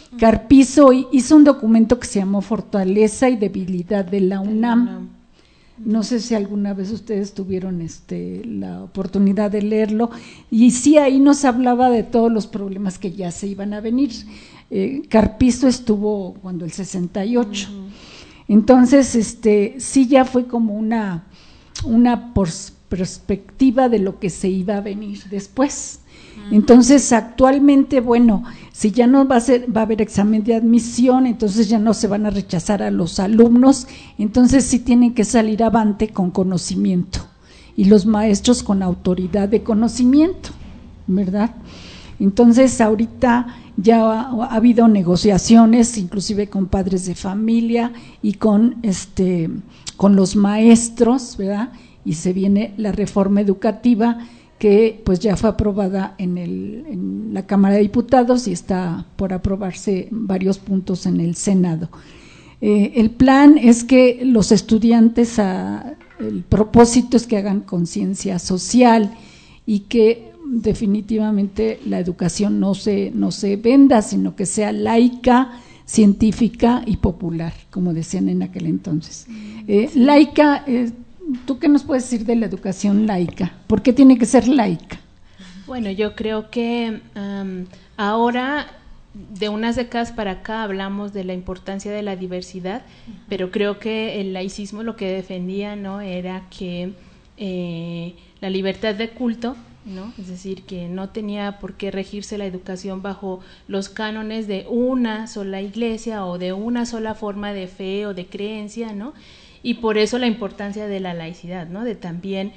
hizo un documento que se llamó Fortaleza y Debilidad de la UNAM. No sé si alguna vez ustedes tuvieron la oportunidad de leerlo, y sí, ahí nos hablaba de todos los problemas que ya se iban a venir. Carpizo estuvo cuando el 68, entonces sí ya fue como una perspectiva de lo que se iba a venir después. Entonces, actualmente, bueno, si ya no va a haber examen de admisión, entonces ya no se van a rechazar a los alumnos, entonces sí tienen que salir avante con conocimiento y los maestros con autoridad de conocimiento, ¿verdad? Entonces, ahorita ya ha habido negociaciones, inclusive con padres de familia y con los maestros, ¿verdad? Y se viene la reforma educativa, que pues ya fue aprobada en la Cámara de Diputados y está por aprobarse varios puntos en el Senado. El plan es que los estudiantes el propósito es que hagan conciencia social y que definitivamente la educación no se venda, sino que sea laica, científica y popular, como decían en aquel entonces. Laica, ¿tú qué nos puedes decir de la educación laica? ¿Por qué tiene que ser laica? Bueno, yo creo que ahora, de unas décadas para acá, hablamos de la importancia de la diversidad, pero creo que el laicismo lo que defendía, ¿no?, era que la libertad de culto, ¿no?, es decir, que no tenía por qué regirse la educación bajo los cánones de una sola iglesia o de una sola forma de fe o de creencia, ¿no? Y por eso la importancia de la laicidad, ¿no?, de también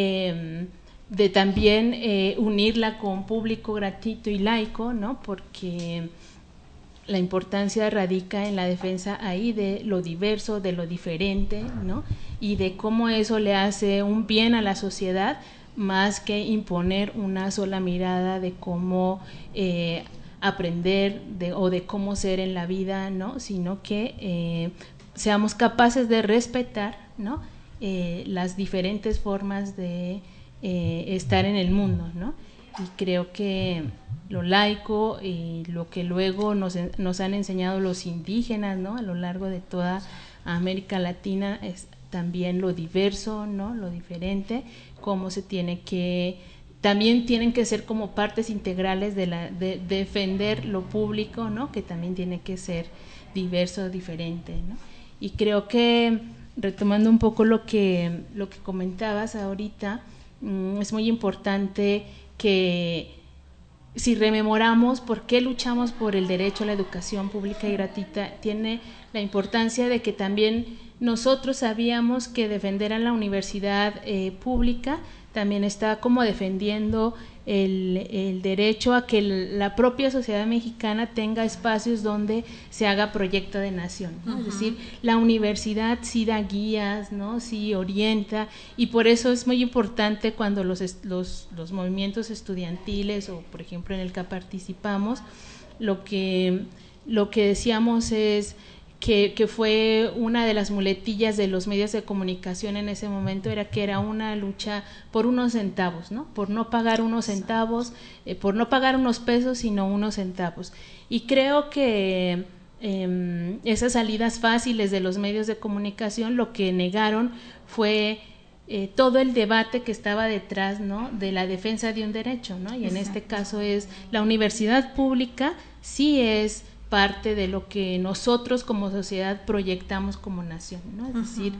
unirla con público gratuito y laico, ¿no?, porque la importancia radica en la defensa ahí de lo diverso, de lo diferente, ¿no?, y de cómo eso le hace un bien a la sociedad, más que imponer una sola mirada de cómo aprender o de cómo ser en la vida, ¿no?, sino que seamos capaces de respetar, ¿no?, las diferentes formas de estar en el mundo, ¿no? Y creo que lo laico y lo que luego nos han enseñado los indígenas, ¿no?, a lo largo de toda América Latina, es también lo diverso, ¿no?, lo diferente, cómo se tiene que, también tienen que ser como partes integrales de defender lo público, ¿no?, que también tiene que ser diverso, diferente, ¿no? Y creo que, retomando un poco lo que comentabas ahorita, es muy importante que si rememoramos por qué luchamos por el derecho a la educación pública y gratuita, tiene la importancia de que también nosotros sabíamos que defender a la universidad pública también está como defendiendo el derecho a que la propia sociedad mexicana tenga espacios donde se haga proyecto de nación, ¿no? Es decir, la universidad sí da guías, ¿no?, sí orienta, y por eso es muy importante cuando los movimientos estudiantiles, o por ejemplo en el que participamos, lo que decíamos es que fue una de las muletillas de los medios de comunicación en ese momento, era que era una lucha por unos centavos, ¿no?, por no pagar unos centavos, por no pagar unos pesos, sino unos centavos. Y creo que esas salidas fáciles de los medios de comunicación lo que negaron fue todo el debate que estaba detrás, ¿no?, de la defensa de un derecho, ¿no? Y en este caso es la universidad pública, sí es parte de lo que nosotros como sociedad proyectamos como nación, ¿no? Es decir,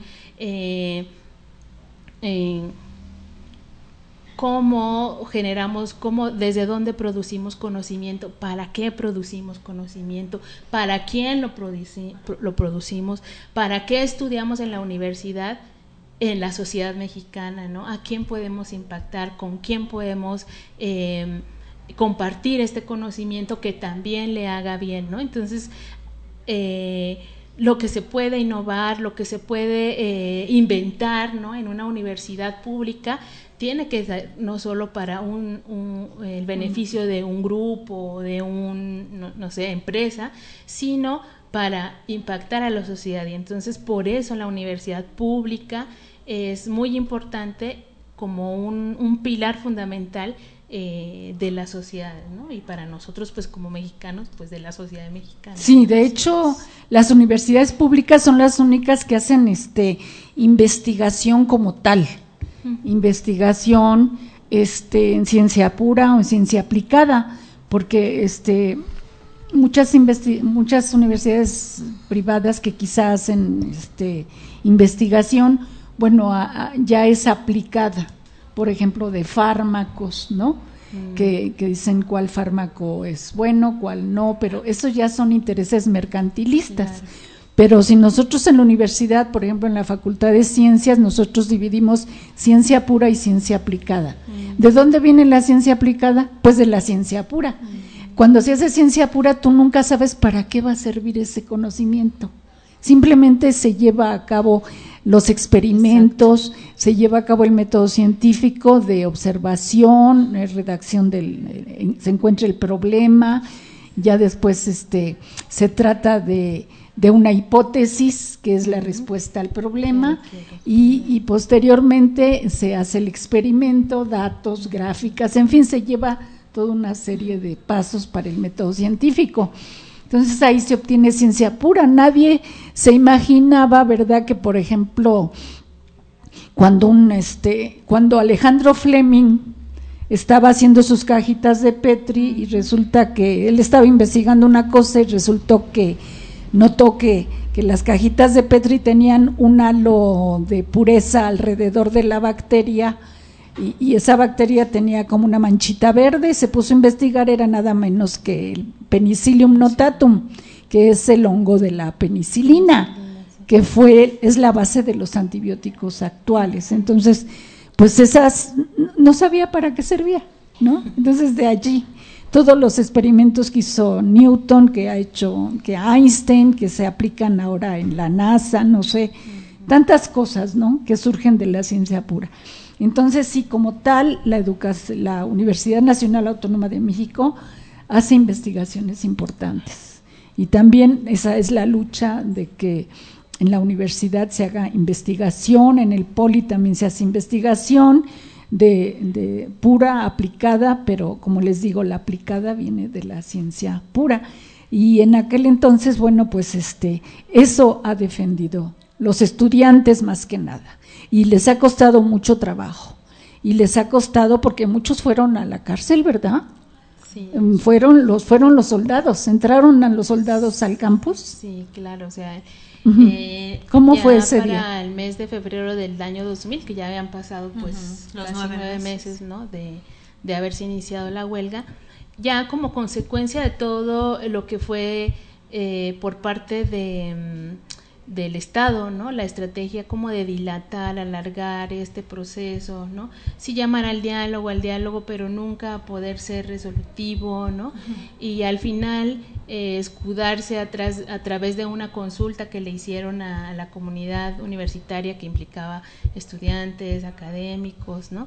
cómo generamos, desde dónde producimos conocimiento, para qué producimos conocimiento, para quién lo producimos, para qué estudiamos en la universidad, en la sociedad mexicana, ¿no? A quién podemos impactar, con quién podemos compartir este conocimiento que también le haga bien, ¿no? Entonces, lo que se puede innovar, lo que se puede inventar, ¿no?, en una universidad pública, tiene que ser no solo para el beneficio de un grupo, de no sé, empresa, sino para impactar a la sociedad. Y entonces, por eso la universidad pública es muy importante como un pilar fundamental de la sociedad, ¿no? Y para nosotros, pues como mexicanos, pues de la sociedad mexicana. Sí, de hecho, las universidades públicas son las únicas que hacen investigación como tal, investigación en ciencia pura o en ciencia aplicada, porque muchas universidades privadas que quizás hacen investigación, bueno, ya es aplicada, por ejemplo, de fármacos, ¿no? Que dicen cuál fármaco es bueno, cuál no, pero eso ya son intereses mercantilistas. Claro. Pero si nosotros en la universidad, por ejemplo, en la Facultad de Ciencias, nosotros dividimos ciencia pura y ciencia aplicada. ¿De dónde viene la ciencia aplicada? Pues de la ciencia pura. Cuando se hace ciencia pura, tú nunca sabes para qué va a servir ese conocimiento. Simplemente se lleva a cabo los experimentos, exacto, se lleva a cabo el método científico de observación, redacción se encuentra el problema, ya después se trata de de una hipótesis que es la respuesta al problema y posteriormente se hace el experimento, datos, gráficas, en fin, se lleva toda una serie de pasos para el método científico. Entonces ahí se obtiene ciencia pura. Nadie se imaginaba, ¿verdad?, que por ejemplo cuando Alejandro Fleming estaba haciendo sus cajitas de Petri y resulta que él estaba investigando una cosa y resultó que notó que las cajitas de Petri tenían un halo de pureza alrededor de la bacteria y esa bacteria tenía como una manchita verde, se puso a investigar, era nada menos que el Penicillium notatum, que es el hongo de la penicilina, que es la base de los antibióticos actuales. Entonces, pues esas no sabía para qué servía, ¿no? Entonces de allí todos los experimentos que hizo Newton, que ha hecho, que Einstein, que se aplican ahora en la NASA, no sé, tantas cosas, ¿no?, que surgen de la ciencia pura. Entonces sí, como tal, la Universidad Nacional Autónoma de México hace investigaciones importantes y también esa es la lucha de que en la universidad se haga investigación, en el Poli también se hace investigación de pura aplicada, pero como les digo, la aplicada viene de la ciencia pura. Y en aquel entonces, bueno, pues eso ha defendido los estudiantes más que nada. Y les ha costado mucho trabajo. Y les ha costado porque muchos fueron a la cárcel, ¿verdad? Sí. Fueron los soldados, entraron a los soldados al campus. Sí, claro, o sea, ¿cómo fue ese para día? Para el mes de febrero del año 2000, que ya habían pasado pues los casi 9 meses, ¿no?, de haberse iniciado la huelga, ya como consecuencia de todo lo que fue por parte del Estado, ¿no?, la estrategia como de dilatar, alargar este proceso, ¿no?, sí llamar al diálogo, pero nunca poder ser resolutivo, ¿no?, y al final escudarse a través de una consulta que le hicieron a la comunidad universitaria que implicaba estudiantes, académicos, ¿no?,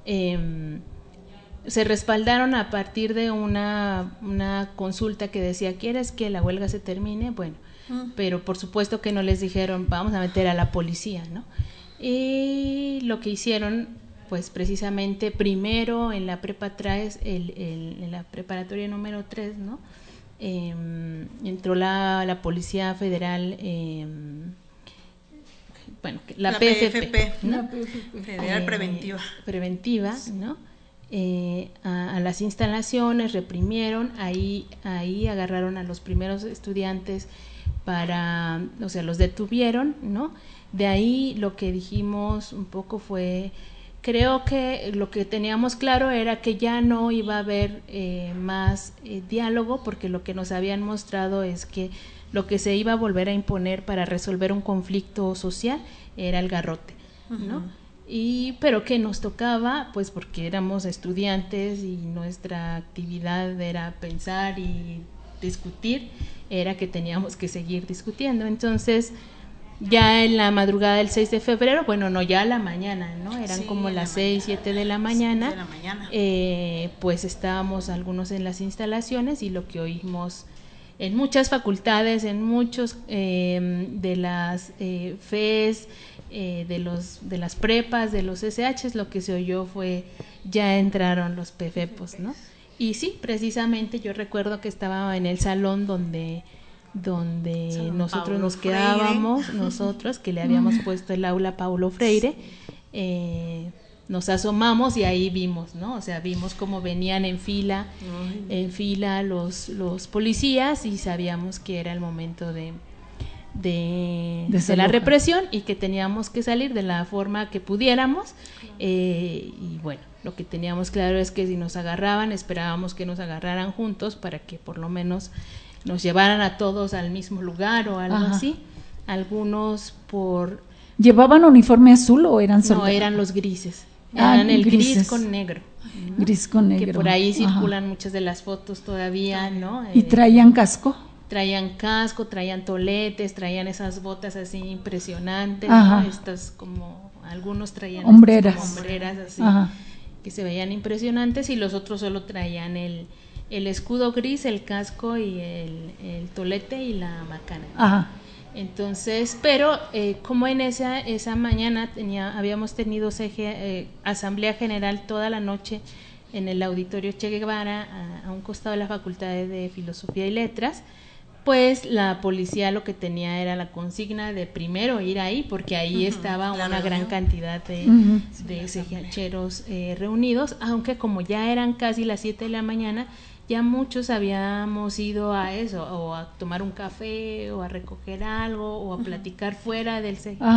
se respaldaron a partir de una consulta que decía, ¿quieres que la huelga se termine? Bueno, pero por supuesto que no les dijeron vamos a meter a la policía, ¿no? Y lo que hicieron, pues precisamente primero en la prepa 3, en la preparatoria número 3, ¿no?, entró la Policía Federal, bueno, la PFP, ¿no?, la Federal Preventiva, ¿no?, a las instalaciones, reprimieron, ahí agarraron a los primeros estudiantes o sea, los detuvieron, ¿no? De ahí lo que dijimos un poco fue, creo que lo que teníamos claro era que ya no iba a haber más diálogo, porque lo que nos habían mostrado es que lo que se iba a volver a imponer para resolver un conflicto social era el garrote, ¿no? Pero que nos tocaba, pues porque éramos estudiantes y nuestra actividad era pensar y discutir, era que teníamos que seguir discutiendo. Entonces ya en la madrugada del 6 de febrero, bueno, no, ya a la mañana, ¿no? Eran como las 6, 7 de la mañana, pues estábamos algunos en las instalaciones y lo que oímos en muchas facultades, en muchos de las FES, de las prepas, de los SHs, lo que se oyó fue, ya entraron los PFEPOS, ¿no? Y sí, precisamente yo recuerdo que estaba en el salón donde nosotros nos quedábamos, nosotros que le habíamos puesto el aula Paulo Freire, nos asomamos y ahí vimos, ¿no? O sea, vimos cómo venían en fila los policías y sabíamos que era el momento de la represión y que teníamos que salir de la forma que pudiéramos, y bueno, lo que teníamos claro es que si nos agarraban, esperábamos que nos agarraran juntos para que por lo menos nos llevaran a todos al mismo lugar o algo así. Algunos ¿Llevaban uniforme azul o eran soldados? No, eran los grises. Eran el grises. Gris con negro, ¿no? Gris con negro. Que por ahí circulan muchas de las fotos todavía, ¿no? ¿Y traían casco? Traían casco, traían toletes, traían esas botas así impresionantes, ¿no? Estas como, algunos traían hombreras así, que se veían impresionantes, y los otros solo traían el el escudo gris, el casco y el tolete y la macana. Ajá. Entonces, pero como en esa mañana habíamos tenido asamblea general toda la noche en el auditorio Che Guevara, a un costado de la Facultad de Filosofía y Letras, pues la policía lo que tenía era la consigna de primero ir ahí, porque ahí estaba una gran cantidad de CGHeros reunidos, aunque como ya eran casi las 7 de la mañana, ya muchos habíamos ido a eso, o a tomar un café, o a recoger algo, o a platicar fuera del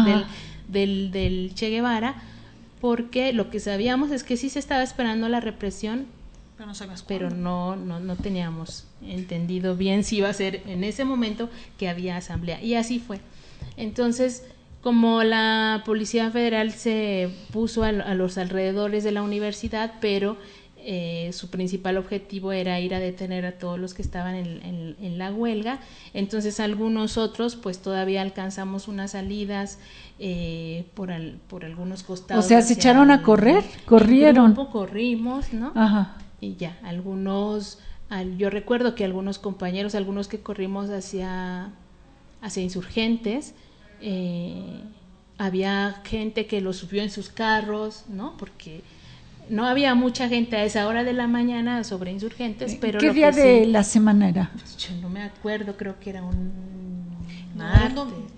Che Guevara, porque lo que sabíamos es que sí se estaba esperando la represión, pero no teníamos entendido bien si iba a ser en ese momento que había asamblea, y así fue. Entonces, como la Policía Federal se puso a los alrededores de la universidad, pero su principal objetivo era ir a detener a todos los que estaban en la huelga, entonces algunos otros pues todavía alcanzamos unas salidas por algunos costados. O sea, se echaron a correr, corrieron. Un grupo corrimos, ¿no? Ajá. Y ya, yo recuerdo que algunos compañeros, algunos que corrimos hacia Insurgentes, había gente que lo subió en sus carros, ¿no? Porque no había mucha gente a esa hora de la mañana sobre Insurgentes, pero ¿qué día de la semana era? Yo no me acuerdo, creo que era un martes,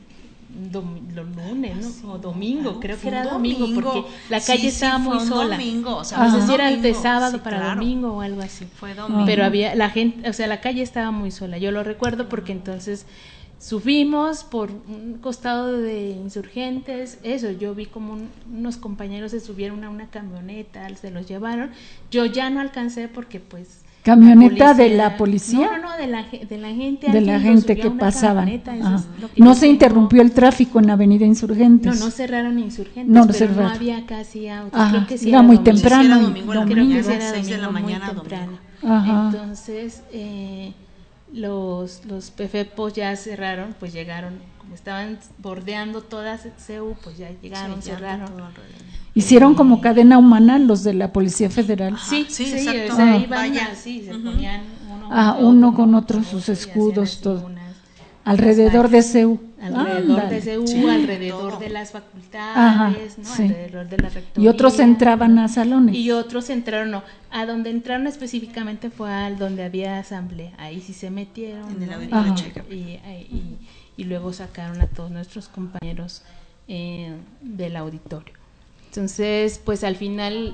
lunes, ¿no? O domingo, creo que era domingo, porque la calle estaba muy sola. Domingo, o sea, no sé si era de sábado para claro. Domingo o algo así. Fue domingo. Pero había la gente, o sea, la calle estaba muy sola. Yo lo recuerdo porque entonces subimos por un costado de Insurgentes, yo vi como unos compañeros se subieron a una camioneta, se los llevaron. Yo ya no alcancé porque pues ¿camioneta de la policía? No, de la gente. De la gente que pasaban. No se interrumpió el tráfico en Avenida Insurgentes. No cerraron Insurgentes, no pero cerraron. No había casi autos. Ajá, creo que sí era muy domingo. temprano. Sí, era domingo, creo que sí era era 6 de la domingo, mañana, muy temprano. Ajá. Entonces, los PFEPOS ya cerraron, pues llegaron, como estaban bordeando toda CEU, pues ya llegaron, cerraron. Hicieron como cadena humana los de la Policía Federal. Sí, exacto. O sea, iban así, se ponían uno con otro sus escudos, todo. Alrededor de CEU. Alrededor de CEU, alrededor de las facultades, ¿no? Sí. Alrededor de la rectoría. Y otros entraban a salones. Y otros entraron, a donde entraron específicamente fue al donde había asamblea. Ahí sí se metieron. En el auditorio Checa. Y luego sacaron a todos nuestros compañeros del auditorio. Entonces, pues al final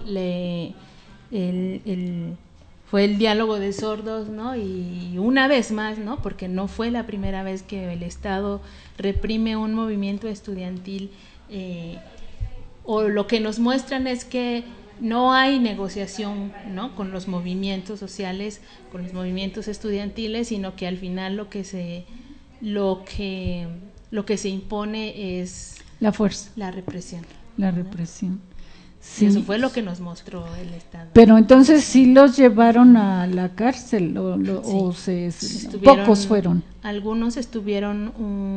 fue el diálogo de sordos, ¿no? Y una vez más, ¿no? Porque no fue la primera vez que el Estado reprime un movimiento estudiantil, o lo que nos muestran es que no hay negociación, ¿no? Con los movimientos sociales, con los movimientos estudiantiles, sino que al final lo que se impone es la fuerza, la represión. La represión. Sí. Eso fue lo que nos mostró el Estado. Pero entonces sí los llevaron a la cárcel pocos fueron. Algunos estuvieron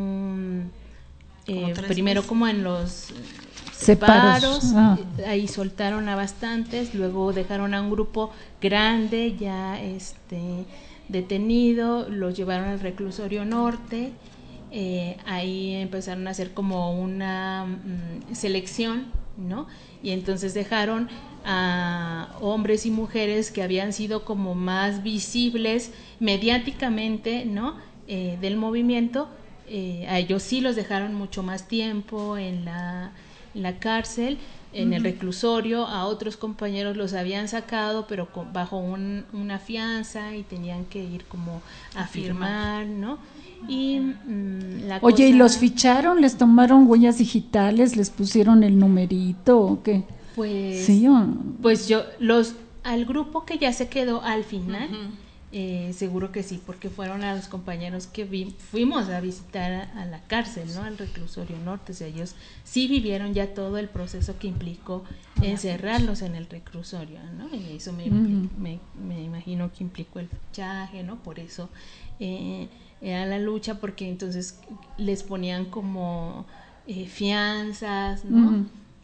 primero meses. Como en los separos. Ahí soltaron a bastantes, luego dejaron a un grupo grande ya detenido, los llevaron al reclusorio norte. Ahí empezaron a hacer como una selección, ¿no? Y entonces dejaron a hombres y mujeres que habían sido como más visibles mediáticamente, ¿no? Del movimiento. A ellos sí los dejaron mucho más tiempo en la cárcel, en el reclusorio. A otros compañeros los habían sacado, pero bajo una fianza, y tenían que ir como a firmar, ¿no? Y ¿y los ficharon? ¿Les tomaron huellas digitales? ¿Les pusieron el numerito o qué? Pues, ¿sí, pues al grupo que ya se quedó al final, seguro que sí, porque fueron a los compañeros que fuimos a visitar a la cárcel, ¿no? Al reclusorio norte. O sea, ellos sí vivieron ya todo el proceso que implicó encerrarlos en el reclusorio, ¿no? Y eso me imagino que implicó el fichaje, ¿no? Por eso era la lucha, porque entonces les ponían como fianzas, ¿no?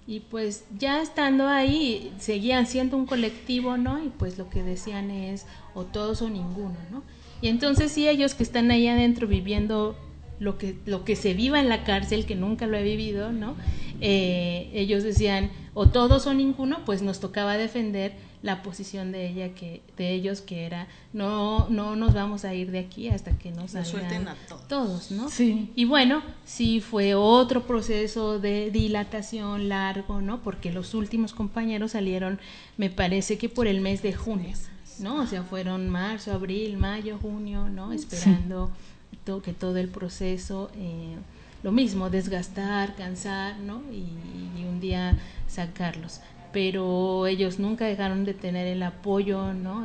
Y pues ya estando ahí, seguían siendo un colectivo, ¿no? Y pues lo que decían es o todos o ninguno, ¿no? Y entonces sí, ellos que están ahí adentro viviendo lo que se viva en la cárcel, que nunca lo he vivido, ¿no? Ellos decían o todos o ninguno, pues nos tocaba defender la posición de ellos que era no nos vamos a ir de aquí hasta que nos suelten a todos, ¿no? Sí. Y bueno, sí fue otro proceso de dilatación largo, ¿no? Porque los últimos compañeros salieron, me parece que por el mes de junio, ¿no? O sea, fueron marzo, abril, mayo, junio, ¿no? Esperando que todo el proceso, lo mismo, desgastar, cansar, ¿no? Y un día sacarlos. Pero ellos nunca dejaron de tener el apoyo, ¿no?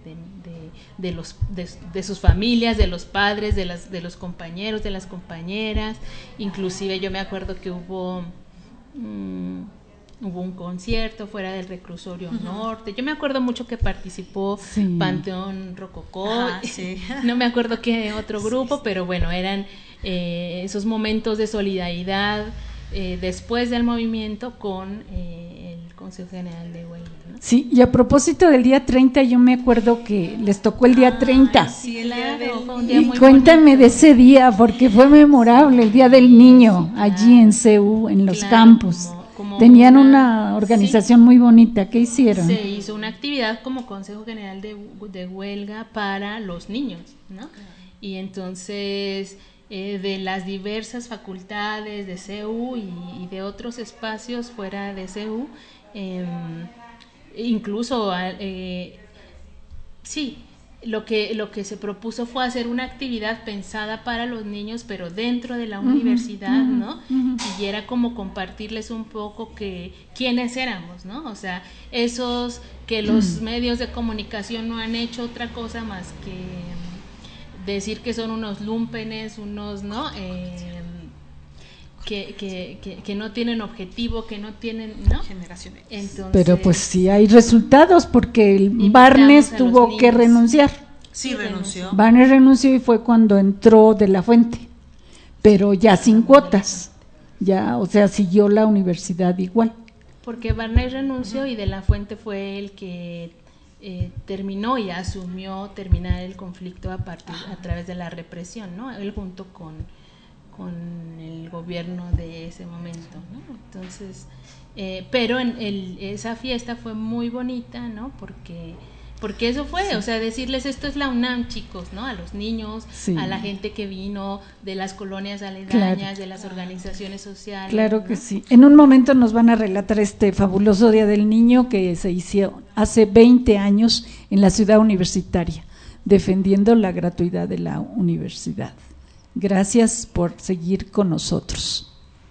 de sus familias, de los padres, de los compañeros, de las compañeras. Inclusive yo me acuerdo que hubo un concierto fuera del reclusorio norte. Yo me acuerdo mucho que participó Panteón Rococó. No me acuerdo qué otro grupo, pero bueno, eran esos momentos de solidaridad después del movimiento con el Consejo General de Huelga, ¿no? Sí, y a propósito del día 30, yo me acuerdo que les tocó el día 30. Sí, claro, fue un día muy cuéntame bonito de ese día, porque fue memorable, el Día del Niño, allí en CEU, en los campos. Como tenían una organización muy bonita. ¿Qué hicieron? Se hizo una actividad como Consejo General de Huelga para los niños, ¿no? Y entonces de las diversas facultades de CEU y de otros espacios fuera de CEU, incluso lo que se propuso fue hacer una actividad pensada para los niños, pero dentro de la universidad, ¿no? Y era como compartirles un poco quiénes éramos, ¿no? O sea, esos que los medios de comunicación no han hecho otra cosa más que decir que son unos lúmpenes, unos, ¿no? Que no tienen objetivo, que no tienen, ¿no? Generaciones. Entonces, pero pues sí hay resultados, porque el Barnes tuvo que renunciar. Sí, renunció. Barnes renunció y fue cuando entró De la Fuente, pero ya sin cuotas, ya, o sea, siguió la universidad igual. Porque Barnes renunció y De la Fuente fue el que terminó y asumió terminar el conflicto a través de la represión, ¿no? Él junto con el gobierno de ese momento, ¿no? Entonces, pero esa fiesta fue muy bonita, ¿no? Porque eso fue, o sea, decirles esto es la UNAM, chicos, ¿no? A los niños, a la gente que vino de las colonias aledañas, de las organizaciones sociales. Claro, ¿no? Que sí. En un momento nos van a relatar este fabuloso Día del Niño que se hizo hace 20 años en la ciudad universitaria, defendiendo la gratuidad de la universidad. Gracias por seguir con nosotros.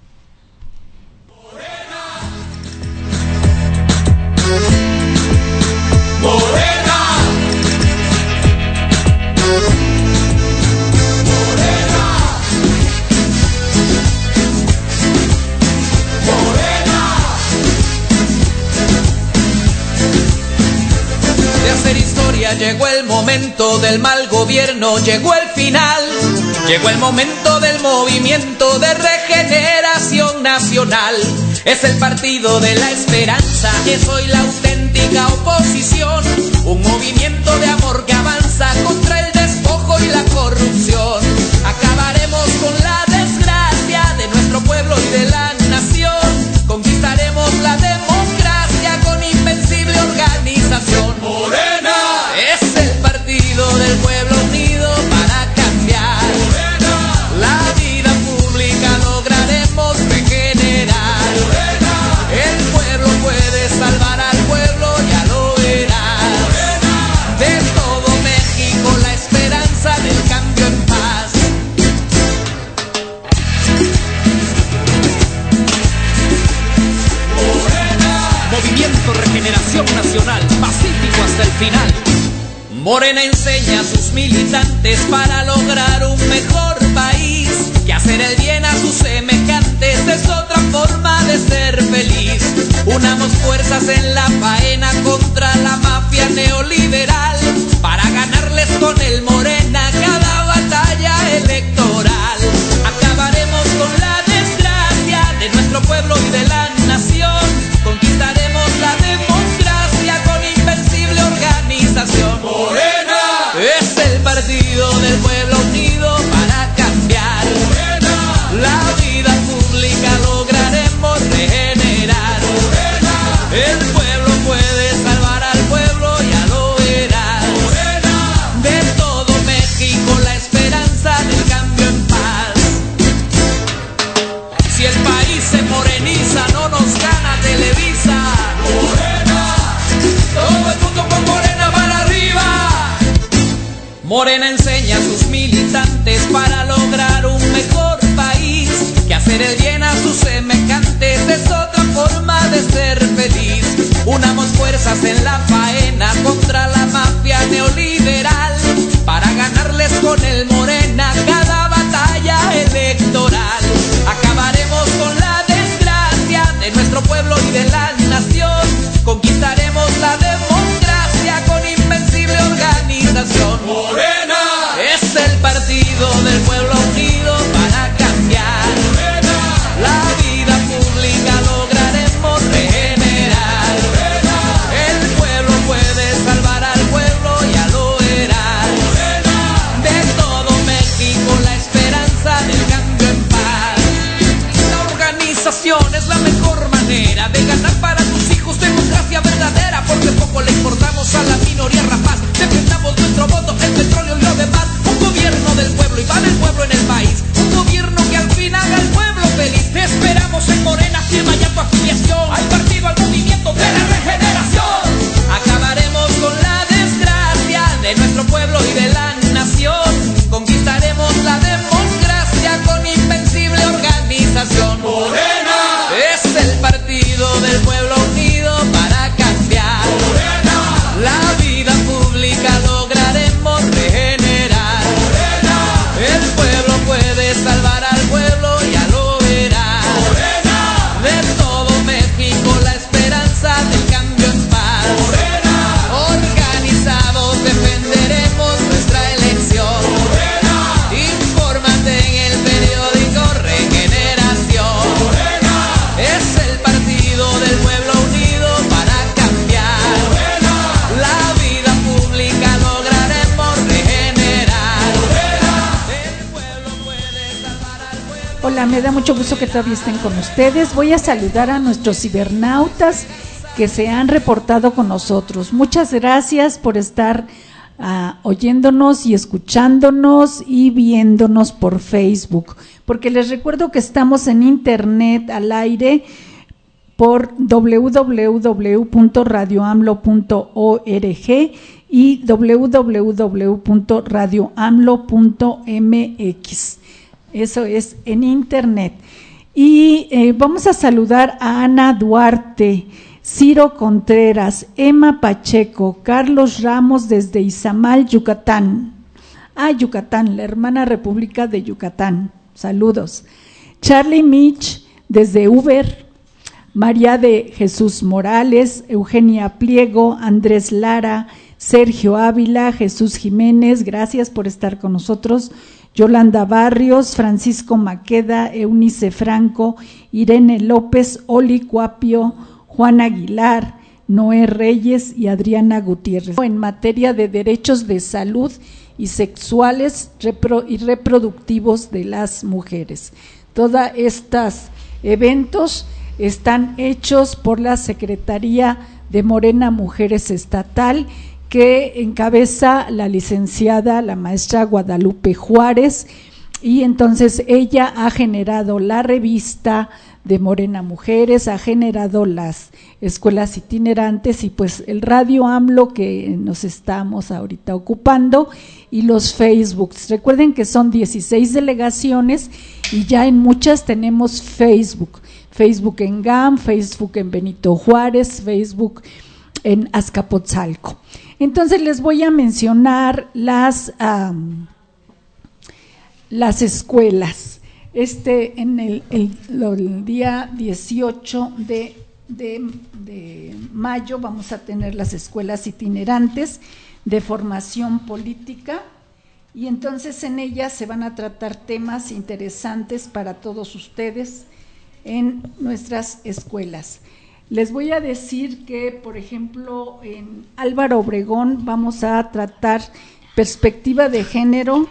De hacer historia llegó el momento del mal gobierno, llegó el final. Llegó el momento del movimiento de regeneración nacional. Es el partido de la esperanza, es hoy la auténtica oposición. Un movimiento de amor que avanza contra el despojo y la corrupción. Acabaremos con la desgracia de nuestro pueblo y de la nación. Conquistaremos la democracia con invencible organización. Morena es el partido del pueblo unido para cambiar. La vida pública lograremos regenerar. El pueblo puede salvar al pueblo, ya lo verá. De todo México la esperanza del cambio en paz. Movimiento Regeneración Nacional, pacífico hasta el final. Morena enseña a sus militantes para lograr un mejor país, que hacer el bien a sus semejantes es otra forma de ser feliz. Unamos fuerzas en la faena contra la mafia neoliberal, para ganarles con el Morena cada batalla electoral. Acabaremos con la desgracia de nuestro pueblo y de la nación. Morena enseña a sus militantes para lograr un mejor país, que hacer el bien a sus semejantes es otra forma de ser feliz. Unamos fuerzas en la faena contra la mafia neoliberal, para ganarles con el Morena cada batalla electoral. Acabaremos con la desgracia de nuestro pueblo y de la nación, conquistaremos la democracia con invencible organización. Morena es el partido del pueblo unido para cambiar. Morena, la vida pública lograremos regenerar. Morena, el pueblo puede salvar al pueblo, ya lo verás. Morena, de todo México la esperanza del cambio en paz. La organización es la mejor manera de ganar para tus hijos democracia verdadera, porque poco le importamos a la minoría rapaz. Defendamos nuestro voto, el petróleo y lo demás. Un gobierno del pueblo y va del pueblo en el país. Un gobierno que al fin haga al pueblo feliz. Te esperamos en Morena, firma ya tu afiliación al partido, al movimiento de la regeneración. Acabaremos con la desgracia de nuestro pueblo y de la nación. Conquistaremos la democracia con invencible organización. Morena es el partido del pueblo unido para cambiar. Morena, la vida pública lograremos regenerar. Morena, el pueblo puede salvar al pueblo, ya lo verás. Morena, de todo México la esperanza del cambio en paz. Morena, organizados defenderemos nuestra elección. Morena, infórmate en el periódico Regeneración. Morena, es el partido del pueblo unido para cambiar. Morena, la vida pública lograremos regenerar. Morena, el pueblo puede salvar al pueblo. Hola, me da mucho gusto que todavía estén con ustedes. Voy a saludar a nuestros cibernautas que se han reportado con nosotros. Muchas gracias por estar oyéndonos y escuchándonos y viéndonos por Facebook, porque les recuerdo que estamos en internet al aire por www.radioamlo.org y www.radioamlo.mx. Eso es en internet. Y vamos a saludar a Ana Duarte, Ciro Contreras, Emma Pacheco, Carlos Ramos desde Izamal, Yucatán. Yucatán, la hermana república de Yucatán. Saludos. Charlie Mitch desde Uber, María de Jesús Morales, Eugenia Pliego, Andrés Lara, Sergio Ávila, Jesús Jiménez, gracias por estar con nosotros. Yolanda Barrios, Francisco Maqueda, Eunice Franco, Irene López, Oli Cuapio, Juan Aguilar, Noé Reyes y Adriana Gutiérrez. En materia de derechos de salud y sexuales y reproductivos de las mujeres. Todos estos eventos están hechos por la Secretaría de Morena Mujeres Estatal, que encabeza la licenciada, la maestra Guadalupe Juárez, y entonces ella ha generado la revista de Morena Mujeres, ha generado las escuelas itinerantes y pues el Radio AMLO que nos estamos ahorita ocupando y los Facebooks. Recuerden que son 16 delegaciones y ya en muchas tenemos Facebook en GAM, Facebook en Benito Juárez, Facebook en Azcapotzalco. Entonces les voy a mencionar las escuelas. En el día 18 de mayo vamos a tener las escuelas itinerantes de formación política y entonces en ellas se van a tratar temas interesantes para todos ustedes en nuestras escuelas. Les voy a decir que, por ejemplo, en Álvaro Obregón vamos a tratar perspectiva de género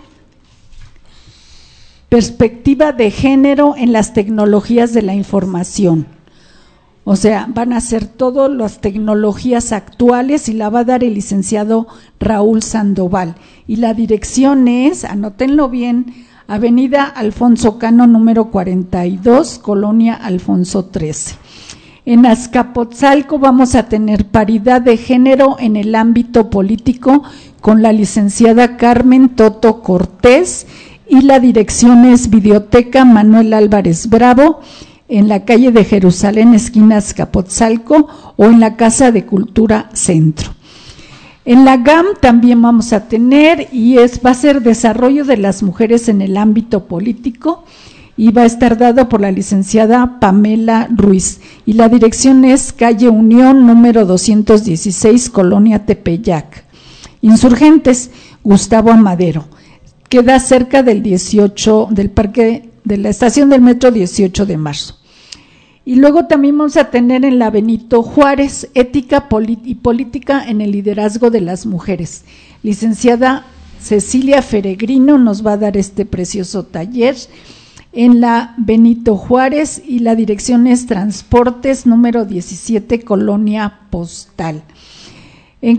en las tecnologías de la información. O sea, van a ser todas las tecnologías actuales y la va a dar el licenciado Raúl Sandoval. Y la dirección es, anótenlo bien, Avenida Alfonso Cano número 42, Colonia Alfonso 13. En Azcapotzalco vamos a tener paridad de género en el ámbito político con la licenciada Carmen Toto Cortés, y la dirección es Videoteca Manuel Álvarez Bravo, en la calle de Jerusalén, esquina Azcapotzalco, o en la Casa de Cultura Centro. En la GAM también vamos a tener, va a ser Desarrollo de las Mujeres en el Ámbito Político, y va a estar dado por la licenciada Pamela Ruiz, y la dirección es calle Unión número 216, Colonia Tepeyac. Insurgentes, Gustavo Amadero. Queda cerca del parque de la estación del metro 18 de marzo. Y luego también vamos a tener en la Benito Juárez, Ética y Política en el Liderazgo de las Mujeres. Licenciada Cecilia Feregrino nos va a dar este precioso taller en la Benito Juárez, y la dirección es Transportes número 17, Colonia Postal. En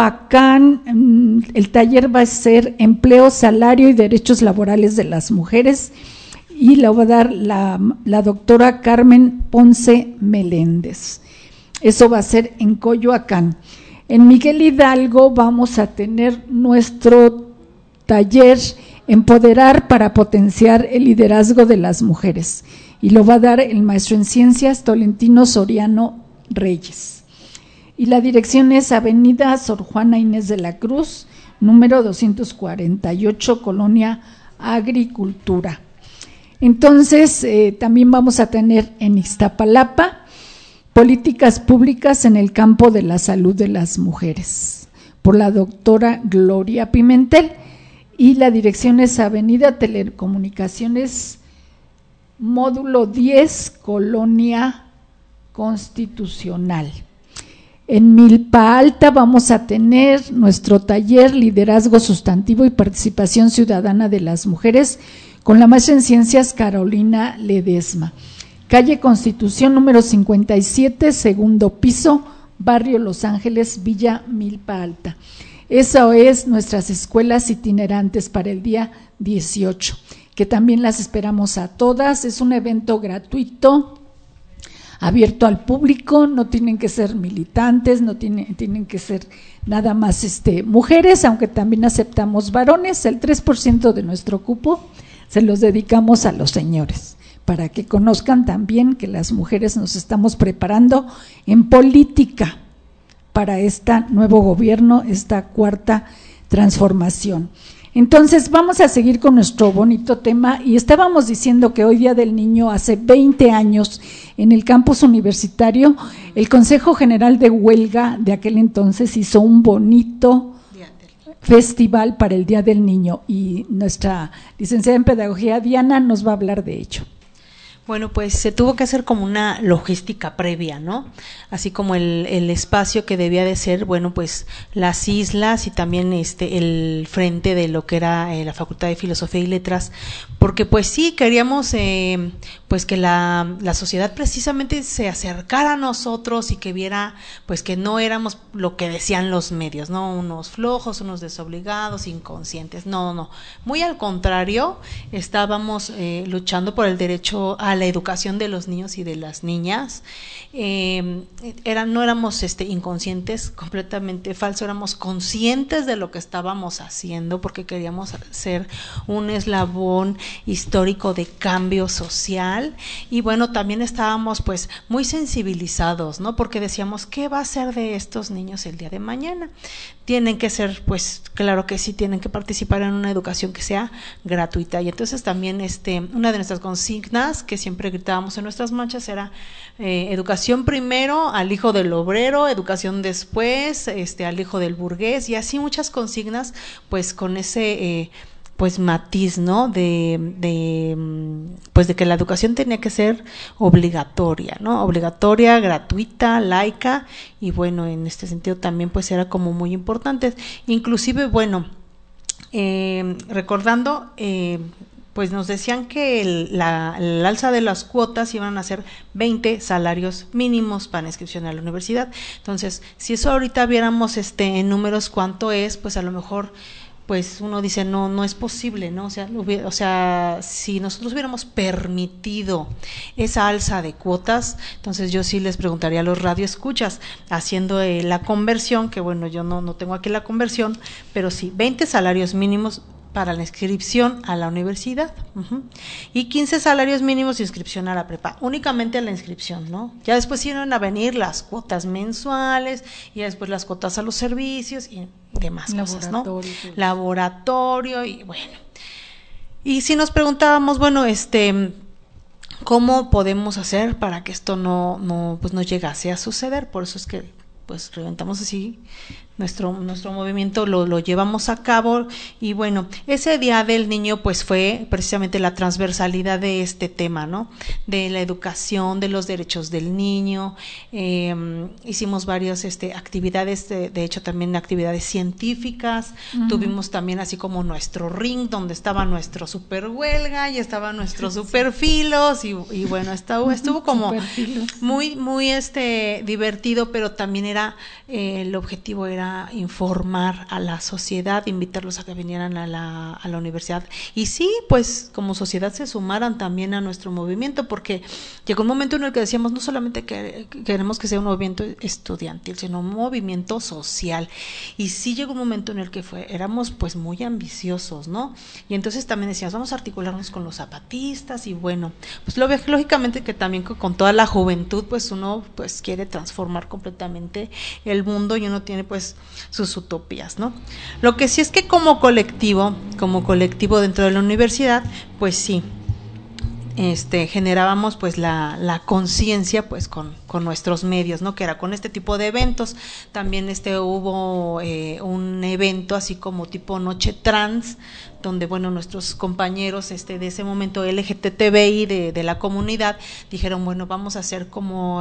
Coyoacán, el taller va a ser Empleo, Salario y Derechos Laborales de las Mujeres, y lo va a dar la doctora Carmen Ponce Meléndez. Eso va a ser en Coyoacán. En Miguel Hidalgo vamos a tener nuestro taller Empoderar para potenciar el liderazgo de las mujeres, y lo va a dar el maestro en ciencias Tolentino Soriano Reyes. Y la dirección es Avenida Sor Juana Inés de la Cruz, número 248, Colonia Agricultura. Entonces, también vamos a tener en Iztapalapa Políticas Públicas en el Campo de la Salud de las Mujeres, por la doctora Gloria Pimentel, y la dirección es Avenida Telecomunicaciones, módulo 10, Colonia Constitucional. En Milpa Alta vamos a tener nuestro taller Liderazgo Sustantivo y Participación Ciudadana de las Mujeres, con la maestra en Ciencias Carolina Ledesma. Calle Constitución número 57, segundo piso, Barrio Los Ángeles, Villa Milpa Alta. Eso es nuestras escuelas itinerantes para el día 18, que también las esperamos a todas. Es un evento gratuito, abierto al público, no tienen que ser militantes, no tienen que ser nada más mujeres, aunque también aceptamos varones. El 3% de nuestro cupo se los dedicamos a los señores, para que conozcan también que las mujeres nos estamos preparando en política para este nuevo gobierno, esta cuarta transformación. Entonces vamos a seguir con nuestro bonito tema, y estábamos diciendo que hoy Día del Niño, hace 20 años, en el campus universitario, el Consejo General de Huelga de aquel entonces hizo un bonito festival para el Día del Niño, y nuestra licenciada en Pedagogía, Diana, nos va a hablar de ello. Bueno, pues se tuvo que hacer como una logística previa, ¿no? Así como el espacio que debía de ser, bueno, pues las islas y también el frente de lo que era la Facultad de Filosofía y Letras, porque pues sí queríamos pues que la sociedad precisamente se acercara a nosotros y que viera pues que no éramos lo que decían los medios, ¿no? Unos flojos, unos desobligados, inconscientes. No, muy al contrario, estábamos luchando por el derecho a la educación de los niños y de las niñas. No éramos inconscientes, completamente falso, éramos conscientes de lo que estábamos haciendo, porque queríamos ser un eslabón histórico de cambio social. Y bueno, también estábamos pues muy sensibilizados, ¿no? Porque decíamos, ¿qué va a ser de estos niños el día de mañana? Tienen que ser, pues claro que sí, tienen que participar en una educación que sea gratuita. Y entonces también una de nuestras consignas que siempre gritábamos en nuestras marchas era educación primero al hijo del obrero, educación después al hijo del burgués, y así muchas consignas pues con ese pues matiz, ¿no? Pues de que la educación tenía que ser obligatoria, ¿no? Obligatoria, gratuita, laica, y bueno, en este sentido también pues era como muy importante. Inclusive, bueno, recordando, pues nos decían que el alza de las cuotas iban a ser 20 salarios mínimos para inscripción a la universidad. Entonces, si eso ahorita viéramos en números cuánto es, pues a lo mejor pues uno dice, no es posible, ¿no? O sea, si nosotros hubiéramos permitido esa alza de cuotas, entonces yo sí les preguntaría a los radioescuchas, haciendo la conversión, que bueno, yo no tengo aquí la conversión, pero sí, 20 salarios mínimos para la inscripción a la universidad, y 15 salarios mínimos de inscripción a la prepa, únicamente a la inscripción, ¿no? Ya después iban a venir las cuotas mensuales, y después las cuotas a los servicios y demás cosas, ¿no? Laboratorio, y bueno. Y si nos preguntábamos, bueno, ¿cómo podemos hacer para que esto no llegase a suceder? Por eso es que pues reventamos así nuestro movimiento, lo llevamos a cabo, y bueno, ese Día del Niño pues fue precisamente la transversalidad de este tema, ¿no? De la educación, de los derechos del niño. Hicimos varias actividades, de hecho también actividades científicas. Tuvimos también así como nuestro ring donde estaba nuestro super huelga y estaba nuestros super filos, y bueno, estuvo como muy divertido, pero también el objetivo era informar a la sociedad, invitarlos a que vinieran a la universidad, y sí, pues como sociedad se sumaran también a nuestro movimiento, porque llegó un momento en el que decíamos, no solamente queremos que sea un movimiento estudiantil, sino un movimiento social, y sí llegó un momento en el que éramos pues muy ambiciosos, ¿no? Y entonces también decíamos, vamos a articularnos con los zapatistas, y bueno, pues lógicamente que también con toda la juventud, pues uno pues quiere transformar completamente el mundo, y uno tiene pues sus utopías, ¿no? Lo que sí es que como colectivo dentro de la universidad, pues sí, generábamos pues la conciencia pues con nuestros medios, ¿no? Que era con este tipo de eventos. También hubo un evento así como tipo noche trans, donde bueno, nuestros compañeros de ese momento LGTBI de la comunidad dijeron, bueno, vamos a hacer como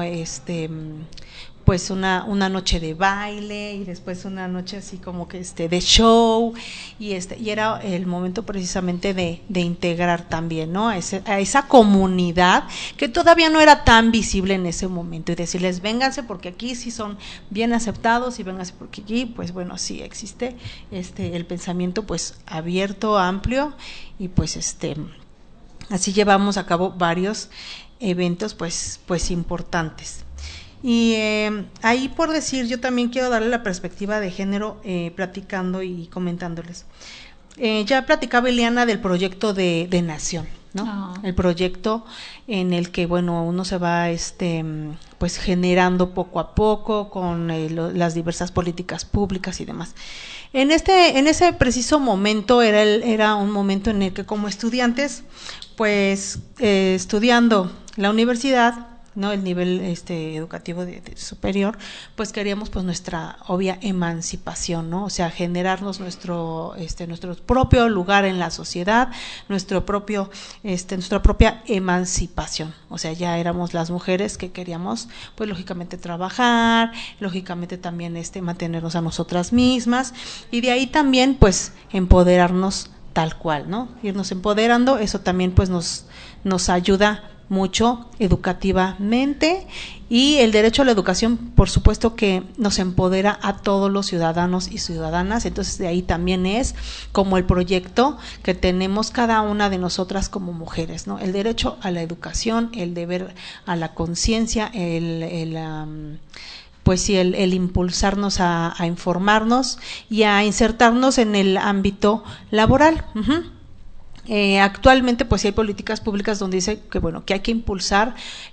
pues una noche de baile, y después una noche así como que de show, y era el momento precisamente de integrar también, ¿no? a esa comunidad que todavía no era tan visible en ese momento, y decirles, vénganse porque aquí sí son bien aceptados, y vénganse porque aquí pues bueno, sí existe el pensamiento pues abierto, amplio, y pues así llevamos a cabo varios eventos pues importantes. Y ahí, por decir, yo también quiero darle la perspectiva de género, platicando y comentándoles. Ya platicaba Eliana del proyecto de Nación, ¿no? El proyecto en el que bueno, uno se va pues generando poco a poco con las diversas políticas públicas y demás. En ese preciso momento era un momento en el que como estudiantes, pues estudiando la universidad, ¿no? El nivel educativo de superior, pues queríamos pues nuestra obvia emancipación, ¿no? O sea, generarnos nuestro propio lugar en la sociedad, nuestra propia emancipación. O sea, ya éramos las mujeres que queríamos pues lógicamente trabajar, lógicamente también mantenernos a nosotras mismas, y de ahí también pues empoderarnos tal cual, ¿no? Irnos empoderando, eso también pues nos ayuda mucho educativamente, y el derecho a la educación por supuesto que nos empodera a todos los ciudadanos y ciudadanas. Entonces de ahí también es como el proyecto que tenemos cada una de nosotras como mujeres, ¿no? El derecho a la educación, el deber a la conciencia, pues sí, el impulsarnos a informarnos y a insertarnos en el ámbito laboral. Actualmente pues sí hay políticas públicas donde dice que bueno, que hay que impulsar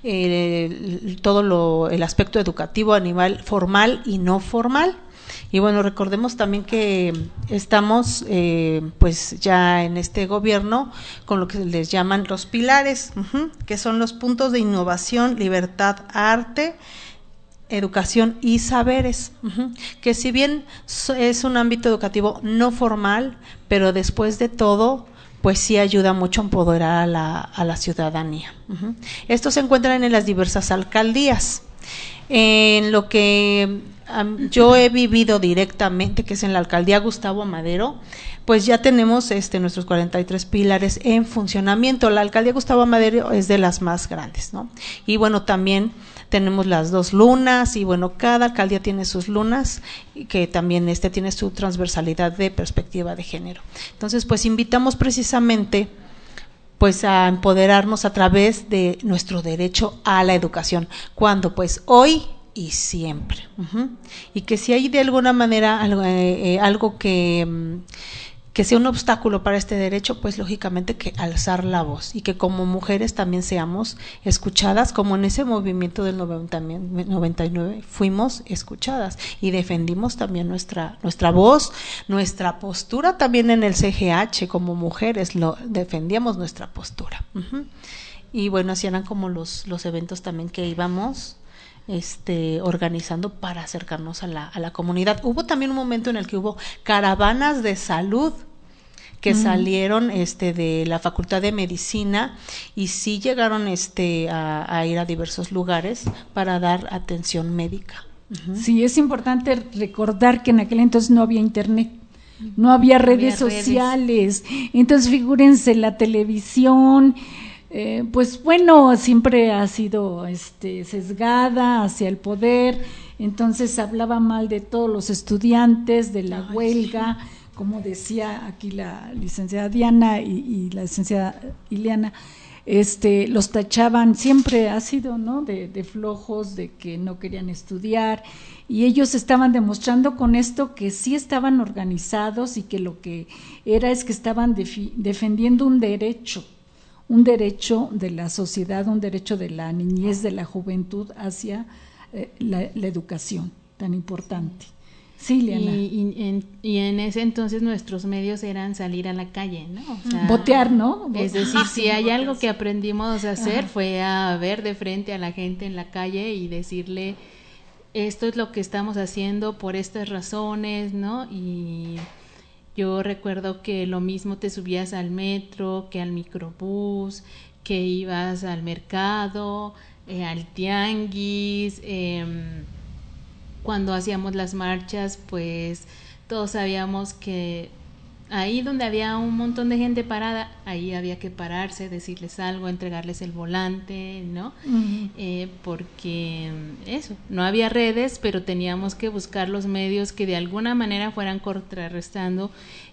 todo el aspecto educativo a nivel formal y no formal. Y bueno, recordemos también que estamos pues ya en este gobierno con lo que les llaman los pilares, que son los puntos de innovación, libertad, arte, educación y saberes, que si bien es un ámbito educativo no formal, pero después de todo pues sí ayuda mucho a empoderar a la ciudadanía. Estos se encuentran en las diversas alcaldías. En lo que yo he vivido directamente, que es en la alcaldía Gustavo Madero, pues ya tenemos nuestros 43 pilares en funcionamiento. La alcaldía Gustavo Madero es de las más grandes, ¿no? Y bueno, también tenemos las 2 lunas, y bueno, cada alcaldía tiene sus lunas, y que también tiene su transversalidad de perspectiva de género. Entonces, pues invitamos precisamente pues a empoderarnos a través de nuestro derecho a la educación, cuando pues hoy y siempre. Y que si hay de alguna manera algo que sea un obstáculo para este derecho, pues lógicamente que alzar la voz, y que como mujeres también seamos escuchadas, como en ese movimiento del 99 fuimos escuchadas y defendimos también nuestra voz, nuestra postura también en el CGH. Como mujeres defendíamos nuestra postura. Y bueno, así eran como los eventos también que íbamos organizando para acercarnos a la comunidad. Hubo también un momento en el que hubo caravanas de salud que salieron de la Facultad de Medicina, y sí llegaron a ir a diversos lugares para dar atención médica. Sí, es importante recordar que en aquel entonces no había internet, no había redes sociales, entonces figúrense, la televisión pues bueno, siempre ha sido sesgada hacia el poder, entonces hablaba mal de todos los estudiantes, de la huelga, como decía aquí la licenciada Diana y la licenciada Ileana, los tachaban, siempre ha sido, ¿no?, de flojos, de que no querían estudiar, y ellos estaban demostrando con esto que sí estaban organizados, y que lo que era es que estaban defendiendo un derecho de la sociedad, un derecho de la niñez, de la juventud hacia la educación tan importante. Sí, Liana. Y en ese entonces nuestros medios eran salir a la calle, ¿no? O sea, botear, ¿no? Es decir, si hay algo que aprendimos a hacer fue a ver de frente a la gente en la calle y decirle, esto es lo que estamos haciendo por estas razones, ¿no? Y yo recuerdo que lo mismo te subías al metro, que al microbús, que ibas al mercado, al tianguis, cuando hacíamos las marchas, pues todos sabíamos que ahí donde había un montón de gente parada, ahí había que pararse, decirles algo, entregarles el volante, ¿no? Porque eso, no había redes, pero teníamos que buscar los medios que de alguna manera fueran contrarrestando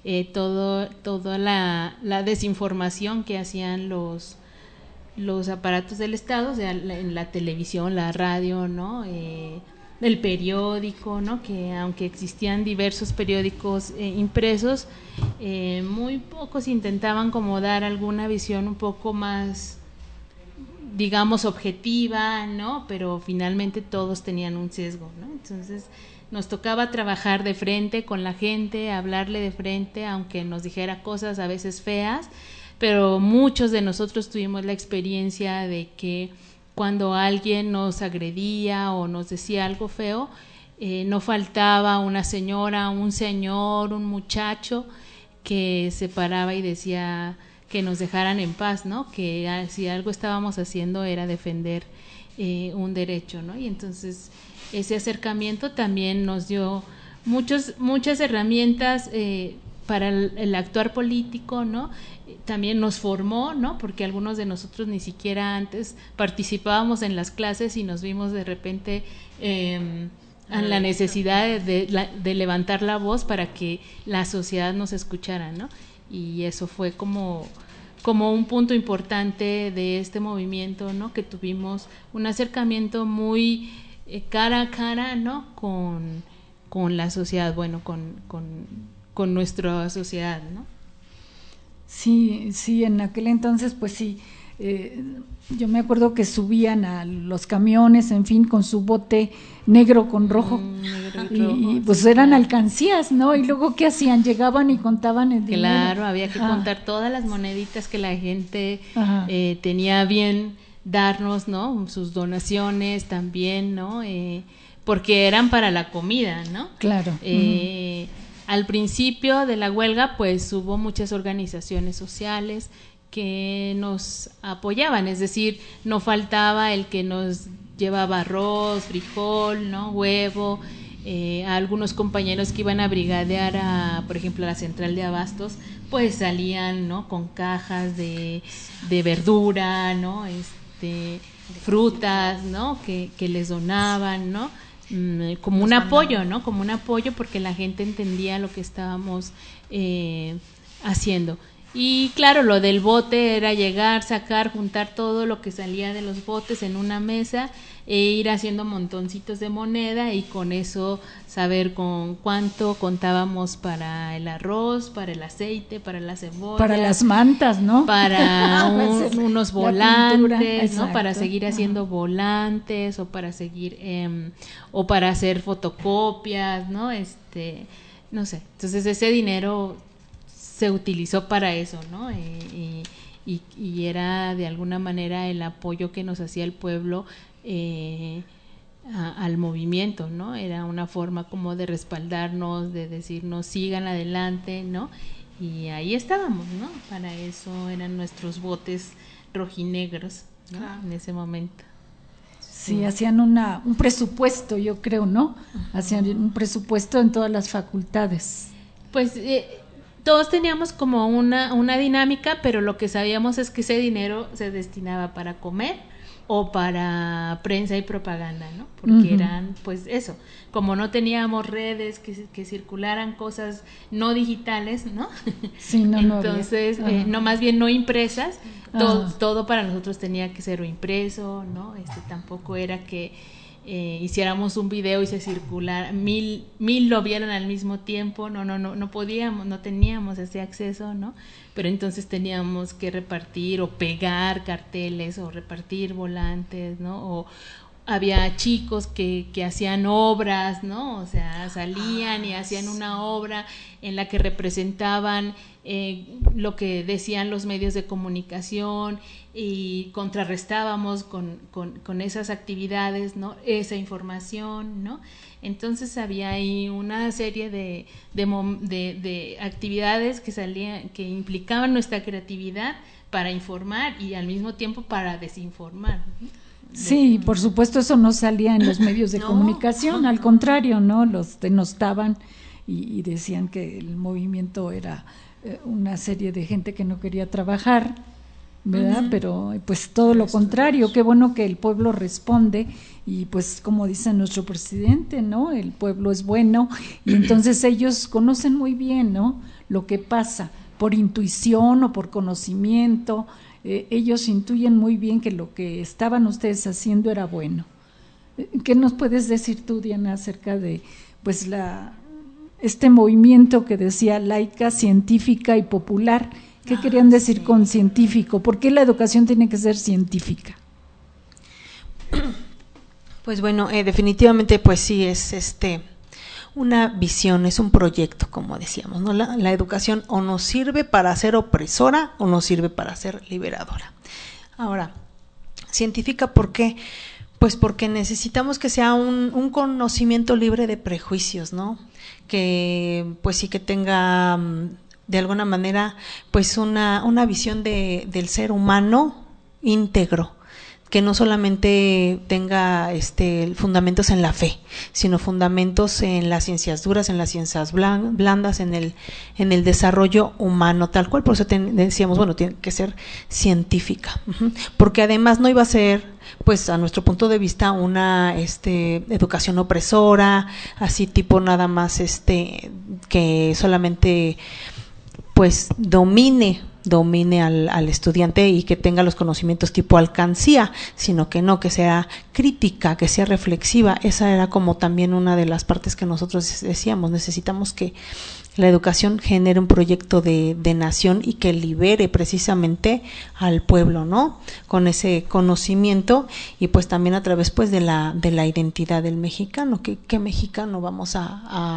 toda la desinformación que hacían los aparatos del Estado, o sea, en la televisión, la radio, ¿no? El periódico, ¿no? Que aunque existían diversos periódicos impresos, muy pocos intentaban como dar alguna visión un poco más, digamos, objetiva, ¿no? Pero finalmente todos tenían un sesgo, ¿no? Entonces nos tocaba trabajar de frente con la gente, hablarle de frente, aunque nos dijera cosas a veces feas, pero muchos de nosotros tuvimos la experiencia de que cuando alguien nos agredía o nos decía algo feo, no faltaba una señora, un señor, un muchacho que se paraba y decía que nos dejaran en paz, ¿no? Que si algo estábamos haciendo era defender un derecho, ¿no? Y entonces ese acercamiento también nos dio muchas herramientas para el actuar político, ¿no? También nos formó, ¿no? Porque algunos de nosotros ni siquiera antes participábamos en las clases y nos vimos de repente en la necesidad de levantar la voz para que la sociedad nos escuchara, ¿no? Y eso fue como un punto importante de este movimiento, ¿no? Que tuvimos un acercamiento muy cara a cara, ¿no? Con la sociedad, bueno, con nuestra sociedad, ¿no? Sí, en aquel entonces, pues sí, yo me acuerdo que subían a los camiones, en fin, con su bote negro con rojo, y pues eran alcancías, ¿no? Y luego, ¿qué hacían? Llegaban y contaban el dinero. Claro, había que contar todas las moneditas que la gente tenía bien darnos, ¿no? Sus donaciones también, ¿no? Porque eran para la comida, ¿no? Claro. Al principio de la huelga, pues hubo muchas organizaciones sociales que nos apoyaban, es decir, no faltaba el que nos llevaba arroz, frijol, ¿no? Huevo, a algunos compañeros que iban a brigadear por ejemplo, a la central de abastos, pues salían, ¿no?, con cajas de verdura, ¿no?, frutas, ¿no?, que les donaban, ¿no?, como un apoyo, ¿no?, como un apoyo, porque la gente entendía lo que estábamos haciendo. Y claro, lo del bote era llegar, sacar, juntar todo lo que salía de los botes en una mesa e ir haciendo montoncitos de moneda, y con eso saber con cuánto contábamos para el arroz, para el aceite, para la cebolla, para las mantas, ¿no? Para unos volantes, ¿no? Para seguir haciendo Ajá. volantes, o para seguir o para hacer fotocopias, ¿no? No sé. Entonces ese dinero se utilizó para eso, ¿no? Y era de alguna manera el apoyo que nos hacía el pueblo al movimiento, ¿no? Era una forma como de respaldarnos, de decirnos sigan adelante, ¿no? Y ahí estábamos, ¿no? Para eso eran nuestros botes rojinegros, ¿no? Claro. En ese momento. Sí, hacían un presupuesto, yo creo, ¿no? Hacían un presupuesto en todas las facultades. Pues todos teníamos como una dinámica, pero lo que sabíamos es que ese dinero se destinaba para comer o para prensa y propaganda, ¿no? Porque eran, pues eso, como no teníamos redes que circularan cosas no digitales, ¿no? Sí, entonces, no, más bien no impresas, todo para nosotros tenía que ser o impreso, ¿no? Tampoco era que hiciéramos un video y se circulara, mil lo vieron al mismo tiempo, no podíamos, no teníamos ese acceso, ¿no? Pero entonces teníamos que repartir o pegar carteles o repartir volantes, ¿no? O había chicos que hacían obras, ¿no? O sea, salían y hacían una obra en la que representaban lo que decían los medios de comunicación, y contrarrestábamos con esas actividades, ¿no? Esa información, ¿no? Entonces había ahí una serie de actividades que salían, que implicaban nuestra creatividad para informar y al mismo tiempo para desinformar, ¿no? Sí, por supuesto, eso no salía en los medios de comunicación, al contrario, ¿no? Los denostaban y decían que el movimiento era una serie de gente que no quería trabajar, ¿verdad? Pero pues todo lo contrario, qué bueno que el pueblo responde, y pues como dice nuestro presidente, ¿no? El pueblo es bueno, y entonces ellos conocen muy bien, ¿no?, lo que pasa, por intuición o por conocimiento. Ellos intuyen muy bien que lo que estaban ustedes haciendo era bueno. ¿Qué nos puedes decir tú, Diana, acerca de pues este movimiento que decía laica, científica y popular? ¿Qué querían decir con científico? ¿Por qué la educación tiene que ser científica? Pues bueno, definitivamente pues sí es una visión, es un proyecto, como decíamos, ¿no? La educación o nos sirve para ser opresora o nos sirve para ser liberadora. Ahora, científica, ¿por qué? Pues porque necesitamos que sea un conocimiento libre de prejuicios, ¿no? Que pues sí, que tenga de alguna manera pues una visión del ser humano íntegro, que no solamente tenga fundamentos en la fe, sino fundamentos en las ciencias duras, en las ciencias blandas, en el desarrollo humano, tal cual. Por eso decíamos, bueno, tiene que ser científica, porque además no iba a ser, pues a nuestro punto de vista, una educación opresora, así tipo nada más que solamente pues domine al estudiante y que tenga los conocimientos tipo alcancía, sino que no, que sea crítica, que sea reflexiva. Esa era como también una de las partes que nosotros decíamos, necesitamos que la educación genere un proyecto de nación y que libere precisamente al pueblo, ¿no? Con ese conocimiento, y pues también a través pues de la identidad del mexicano, que mexicano vamos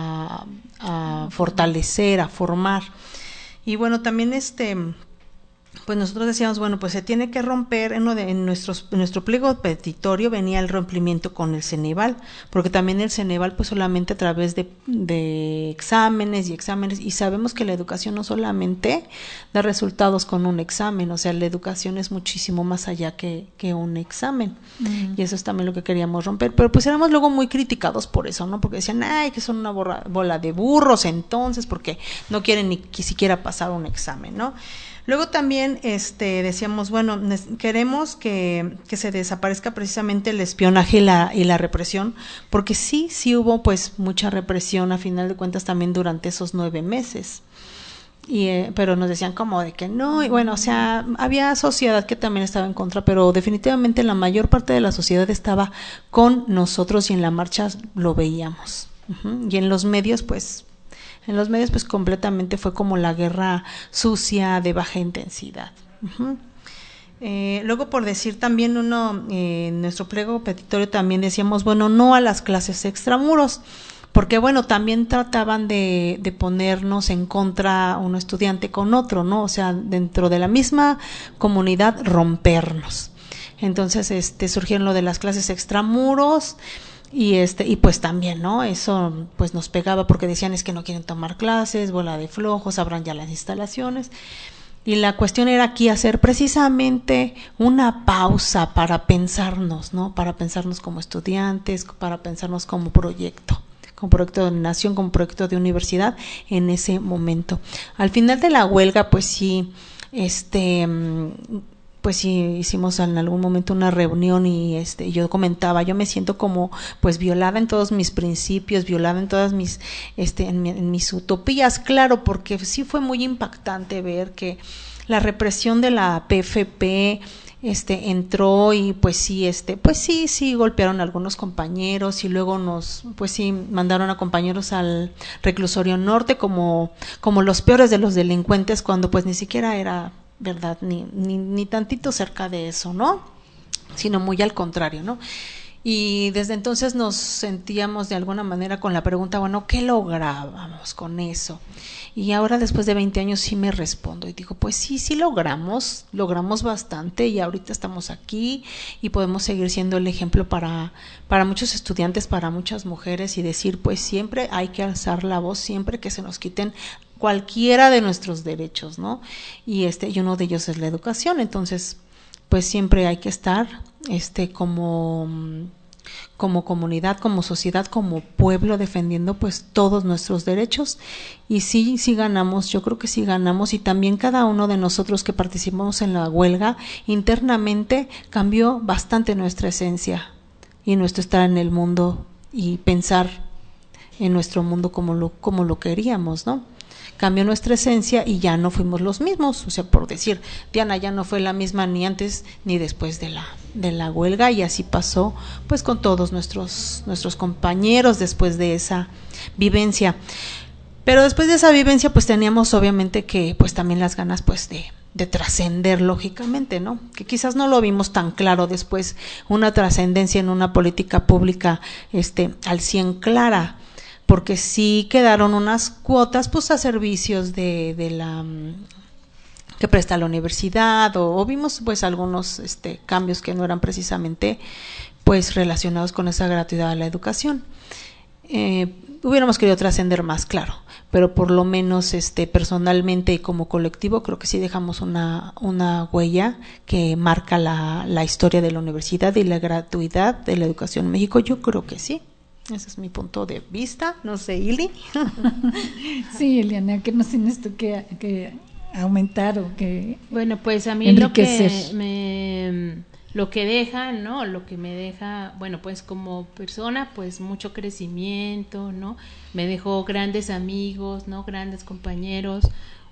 a fortalecer, a formar. Y bueno, también pues nosotros decíamos, bueno, pues se tiene que romper, en nuestro pliego petitorio venía el rompimiento con el Ceneval, porque también el Ceneval pues solamente a través de exámenes, y sabemos que la educación no solamente da resultados con un examen, o sea, la educación es muchísimo más allá que un examen, y eso es también lo que queríamos romper, pero pues éramos luego muy criticados por eso, ¿no? Porque decían, ay, que son una bola de burros entonces, porque no quieren ni siquiera pasar un examen, ¿no? Luego también decíamos, bueno, queremos que se desaparezca precisamente el espionaje y la represión, porque sí hubo pues mucha represión a final de cuentas también durante esos 9 meses. Pero nos decían como de que no, y bueno, o sea, había sociedad que también estaba en contra, pero definitivamente la mayor parte de la sociedad estaba con nosotros y en la marcha lo veíamos. Y en los medios pues completamente fue como la guerra sucia de baja intensidad. Luego, por decir también en nuestro pliego petitorio también decíamos, bueno, no a las clases extramuros, porque bueno, también trataban de ponernos en contra un estudiante con otro, ¿no? O sea, dentro de la misma comunidad rompernos. Entonces, surgieron lo de las clases extramuros. Y pues también, ¿no? Eso pues nos pegaba porque decían es que no quieren tomar clases, bola de flojos, abran ya las instalaciones. Y la cuestión era aquí hacer precisamente una pausa para pensarnos, ¿no? Para pensarnos como estudiantes, para pensarnos como proyecto de nación, como proyecto de universidad en ese momento. Al final de la huelga, pues sí, pues sí, hicimos en algún momento una reunión y yo comentaba, yo me siento como pues violada en todos mis principios, violada en todas mis en mis utopías, claro, porque sí fue muy impactante ver que la represión de la PFP entró y pues sí golpearon a algunos compañeros y luego mandaron a compañeros al reclusorio norte como los peores de los delincuentes, cuando pues ni siquiera era verdad, ni tantito cerca de eso, ¿no? Sino muy al contrario, ¿no? Y desde entonces nos sentíamos de alguna manera con la pregunta, bueno, ¿qué lográbamos con eso? Y ahora después de 20 años sí me respondo y digo, pues sí logramos bastante y ahorita estamos aquí y podemos seguir siendo el ejemplo para muchos estudiantes, para muchas mujeres y decir, pues siempre hay que alzar la voz, siempre que se nos quiten cualquiera de nuestros derechos, ¿no? Y uno de ellos es la educación, entonces pues siempre hay que estar como comunidad, como sociedad, como pueblo defendiendo pues todos nuestros derechos y sí ganamos, yo creo que sí ganamos y también cada uno de nosotros que participamos en la huelga internamente cambió bastante nuestra esencia y nuestro estar en el mundo y pensar en nuestro mundo como lo queríamos, ¿no? Cambió nuestra esencia y ya no fuimos los mismos, o sea, por decir, Diana ya no fue la misma ni antes ni después de la huelga y así pasó pues con todos nuestros compañeros después de esa vivencia. Pero después de esa vivencia pues teníamos obviamente que pues también las ganas pues de trascender lógicamente, ¿no? Que quizás no lo vimos tan claro después, una trascendencia en una política pública al 100 clara, porque sí quedaron unas cuotas pues a servicios de la que presta la universidad o vimos pues algunos cambios que no eran precisamente pues relacionados con esa gratuidad a la educación. Hubiéramos querido trascender más, claro, pero por lo menos personalmente y como colectivo creo que sí dejamos una huella que marca la historia de la universidad y la gratuidad de la educación en México. Yo creo que sí. Ese es mi punto de vista, no sé, Ili. Sí, Eliana, ¿qué nos tienes tú que aumentar o que bueno, pues a mí lo que deja, ¿no? Lo que me deja, bueno, pues como persona, pues mucho crecimiento, ¿no? Me dejó grandes amigos, ¿no? Grandes compañeros.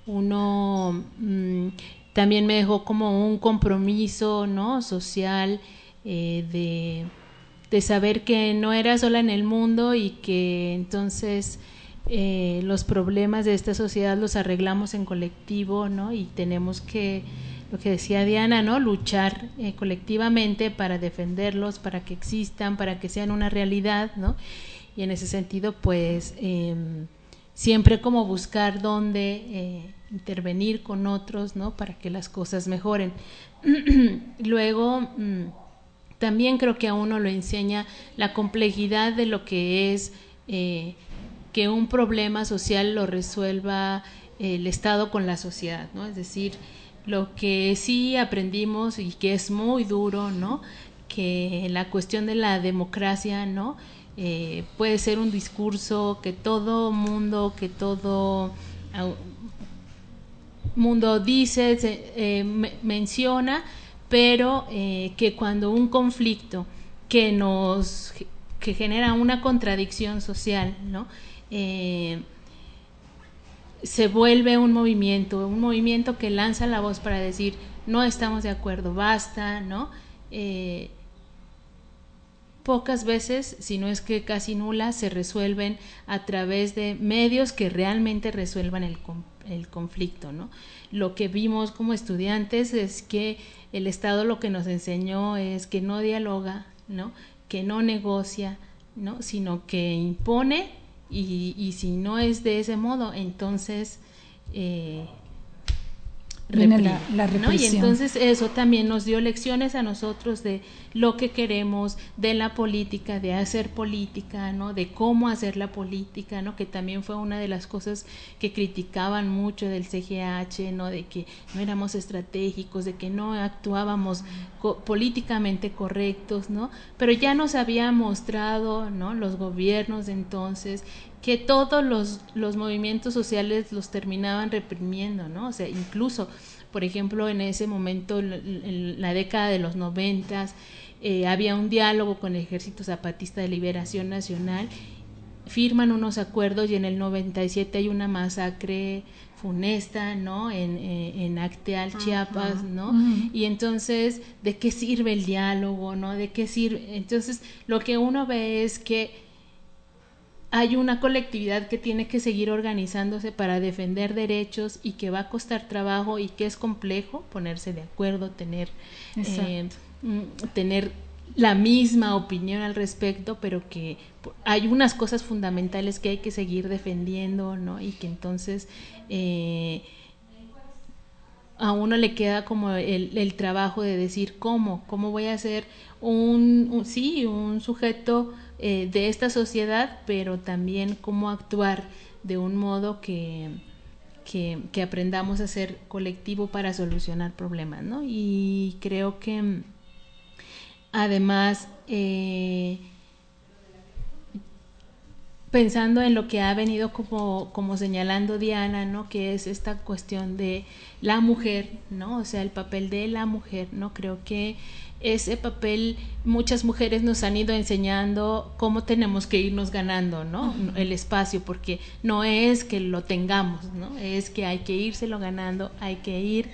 También me dejó como un compromiso, ¿no? Social, de saber que no era sola en el mundo y que entonces los problemas de esta sociedad los arreglamos en colectivo, ¿no? Y tenemos que, lo que decía Diana, ¿no? Luchar colectivamente para defenderlos, para que existan, para que sean una realidad, ¿no? Y en ese sentido, pues siempre como buscar dónde intervenir con otros, ¿no? Para que las cosas mejoren. Luego, también creo que a uno lo enseña la complejidad de lo que es que un problema social lo resuelva el Estado con la sociedad, ¿no? Es decir, lo que sí aprendimos y que es muy duro, ¿no? Que la cuestión de la democracia, ¿no? Puede ser un discurso que todo mundo dice, menciona, pero que cuando un conflicto que genera una contradicción social, ¿no? Se vuelve un movimiento que lanza la voz para decir no estamos de acuerdo, basta, ¿no? Pocas veces, si no es que casi nulas, se resuelven a través de medios que realmente resuelvan el conflicto, ¿no? Lo que vimos como estudiantes es que el Estado lo que nos enseñó es que no dialoga, ¿no? Que no negocia, ¿no? Sino que impone y si no es de ese modo, entonces viene la represión, ¿no? Y entonces eso también nos dio lecciones a nosotros de lo que queremos, de la política, de hacer política, ¿no? De cómo hacer la política, ¿no? Que también fue una de las cosas que criticaban mucho del CGH, ¿no? De que no éramos estratégicos, de que no actuábamos políticamente correctos, ¿no? Pero ya nos había mostrado, ¿no? Los gobiernos de entonces que todos los movimientos sociales los terminaban reprimiendo, ¿no? O sea, incluso, por ejemplo, en ese momento, en la década de los 90, había un diálogo con el Ejército Zapatista de Liberación Nacional, firman unos acuerdos y en el 97 hay una masacre funesta, ¿no? En Acteal, Chiapas, ¿no? Y entonces, ¿de qué sirve el diálogo, no? ¿De qué sirve? Entonces, lo que uno ve es que hay una colectividad que tiene que seguir organizándose para defender derechos y que va a costar trabajo y que es complejo ponerse de acuerdo, tener la misma opinión al respecto, pero que hay unas cosas fundamentales que hay que seguir defendiendo, ¿no? Y que entonces a uno le queda como el trabajo de decir cómo voy a ser un sujeto de esta sociedad, pero también cómo actuar de un modo que aprendamos a ser colectivo para solucionar problemas, ¿no? Y creo que además pensando en lo que ha venido como señalando Diana, ¿no? Que es esta cuestión de la mujer, ¿no? O sea, el papel de la mujer, ¿no? Creo que ese papel muchas mujeres nos han ido enseñando cómo tenemos que irnos ganando, ¿no? El espacio, porque no es que lo tengamos, ¿no? Es que hay que írselo ganando, hay que ir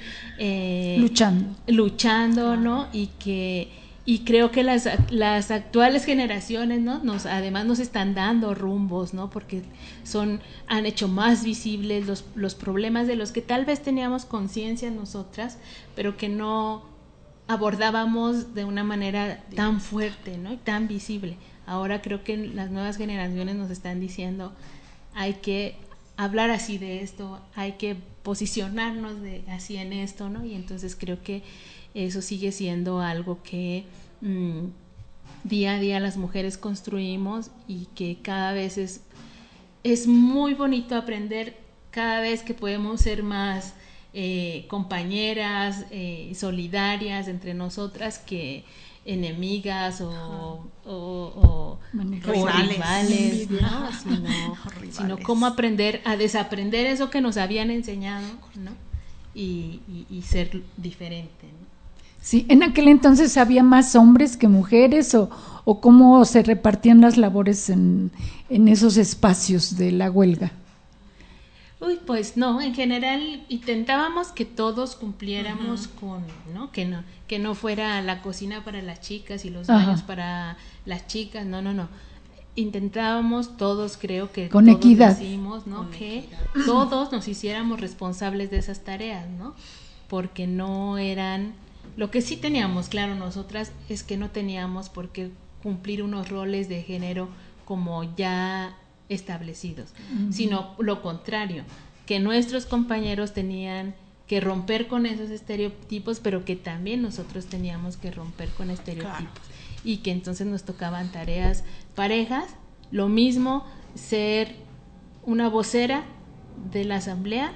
luchando, ¿no? Y creo que las actuales generaciones, ¿no? Además nos están dando rumbos, ¿no? Porque han hecho más visibles los problemas de los que tal vez teníamos conciencia nosotras, pero que no abordábamos de una manera tan fuerte, ¿no? Y tan visible. Ahora creo que las nuevas generaciones nos están diciendo hay que hablar así de esto, hay que posicionarnos así en esto, ¿no? Y entonces creo que eso sigue siendo algo que día a día las mujeres construimos y que cada vez es muy bonito aprender cada vez que podemos ser más compañeras, solidarias entre nosotras que enemigas o rivales, ¿no? Sino cómo aprender a desaprender eso que nos habían enseñado, ¿no? Y ser diferente, ¿no? Sí, en aquel entonces había más hombres que mujeres o cómo se repartían las labores en esos espacios de la huelga. Pues no, en general intentábamos que todos cumpliéramos con, ¿no? Que no fuera la cocina para las chicas y los baños para las chicas, no. Intentábamos todos, creo que con todos equidad, decimos, ¿no? Que todos nos hiciéramos responsables de esas tareas, ¿no? Porque no eran, lo que sí teníamos claro nosotras es que no teníamos por qué cumplir unos roles de género como ya establecidos, sino lo contrario, que nuestros compañeros tenían que romper con esos estereotipos, pero que también nosotros teníamos que romper con estereotipos. Claro. Y que entonces nos tocaban tareas parejas, lo mismo ser una vocera de la asamblea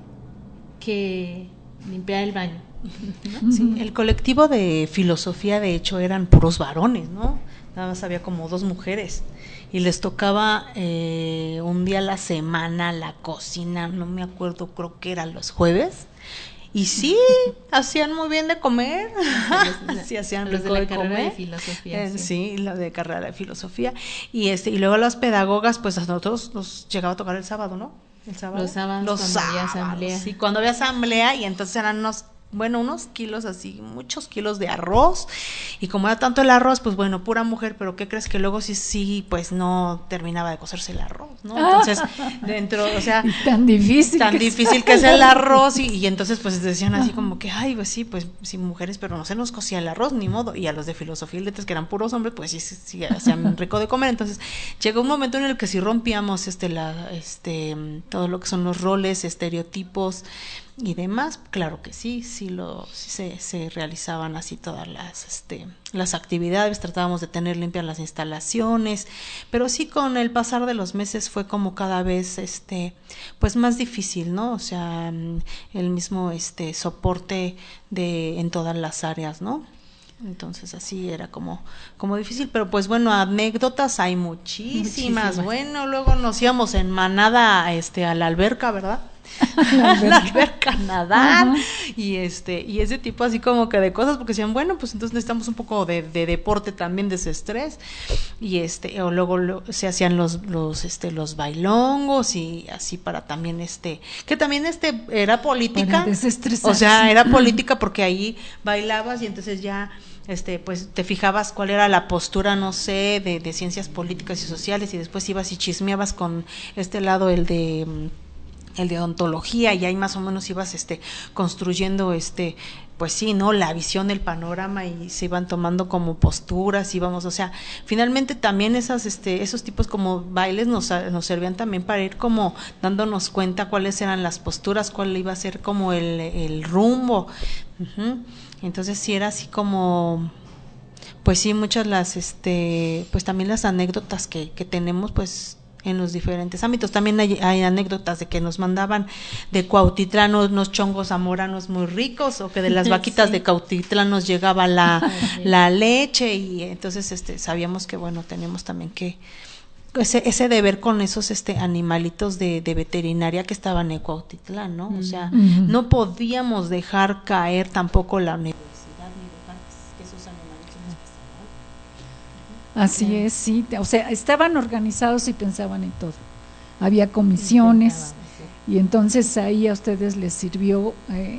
que limpiar el baño, ¿no? Sí, el colectivo de filosofía de hecho eran puros varones, ¿no? Nada más había como 2 mujeres y les tocaba un día a la semana la cocina, no me acuerdo, creo que eran los jueves. Y sí, hacían muy bien de comer. Sí, hacían los rico de la de carrera comer. de filosofía. Sí, la de carrera de filosofía. Y luego las pedagogas, pues a nosotros nos llegaba a tocar el sábado, ¿no? El sábado. Los sábados cuando había asamblea. Sí, cuando había asamblea, y entonces eran unos kilos así, muchos kilos de arroz, y como era tanto el arroz, pues bueno, pura mujer, pero ¿qué crees? Que luego sí, pues no terminaba de cocerse el arroz, ¿no? Entonces, dentro, o sea, tan difícil que es el arroz, y entonces pues decían así como que, ay, pues sí, mujeres, pero no se nos cocía el arroz, ni modo, y a los de filosofía y letras, que eran puros hombres, pues sí hacían rico de comer. Entonces, llegó un momento en el que sí rompíamos todo lo que son los roles, estereotipos y demás. Claro que sí se realizaban así todas las actividades, tratábamos de tener limpias las instalaciones, pero sí con el pasar de los meses fue como cada vez pues más difícil, ¿no? O sea, el mismo soporte en todas las áreas, ¿no? Entonces así era como difícil, pero pues bueno, anécdotas hay muchísimas. Bueno, luego nos íbamos en manada a la alberca, ¿verdad? La alberca, nadar. Uh-huh. y ese tipo así como que de cosas, porque decían, bueno, pues entonces necesitamos un poco de deporte también, desestrés, y o luego se hacían los bailongos, y así para también que también era política, o sea, era política, porque ahí bailabas y entonces ya pues te fijabas cuál era la postura, no sé, de ciencias políticas y sociales, y después ibas y chismeabas con lado, el de odontología, y ahí más o menos ibas construyendo pues sí, ¿no? La visión, el panorama, y se iban tomando como posturas, íbamos, o sea, finalmente también esos tipos como bailes nos servían también para ir como dándonos cuenta cuáles eran las posturas, cuál iba a ser como el rumbo. Uh-huh. Entonces sí era así como, pues sí, muchas pues también las anécdotas que tenemos, pues en los diferentes ámbitos. También hay anécdotas de que nos mandaban de Cuautitlán unos chongos zamoranos muy ricos, o que de las vaquitas sí. De Cuautitlán nos llegaba la leche, y entonces sabíamos que bueno, tenemos también que ese deber con esos animalitos de veterinaria que estaban en Cuautitlán, ¿no? O sea, no podíamos dejar caer tampoco la universidad ni dejar que esos animalitos nos pasaran. Así es, sí, o sea, estaban organizados y pensaban en todo. Había comisiones, y entonces ahí a ustedes les sirvió,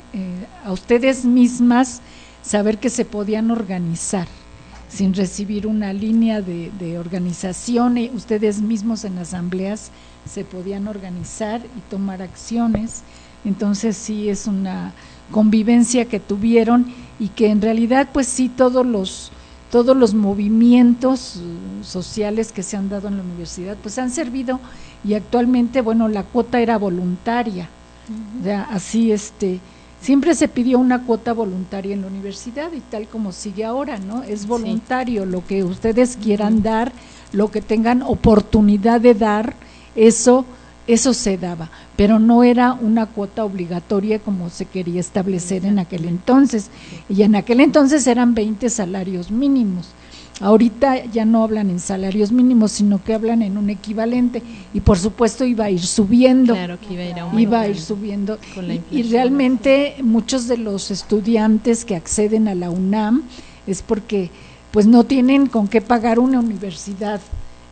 a ustedes mismas, saber que se podían organizar sin recibir una línea de organización, y ustedes mismos en asambleas se podían organizar y tomar acciones. Entonces sí es una convivencia que tuvieron, y que en realidad pues sí todos los movimientos sociales que se han dado en la universidad pues han servido, y actualmente bueno, la cuota era voluntaria. Uh-huh. O sea, así siempre se pidió una cuota voluntaria en la universidad, y tal como sigue ahora, ¿no? Es voluntario, sí. Lo que ustedes quieran dar, lo que tengan oportunidad de dar, eso se daba, pero no era una cuota obligatoria como se quería establecer en aquel entonces, y en aquel entonces eran 20 salarios mínimos. Ahorita ya no hablan en salarios mínimos, sino que hablan en un equivalente, y por supuesto iba a ir subiendo. Claro que iba a ir subiendo, y realmente muchos de los estudiantes que acceden a la UNAM es porque pues no tienen con qué pagar una universidad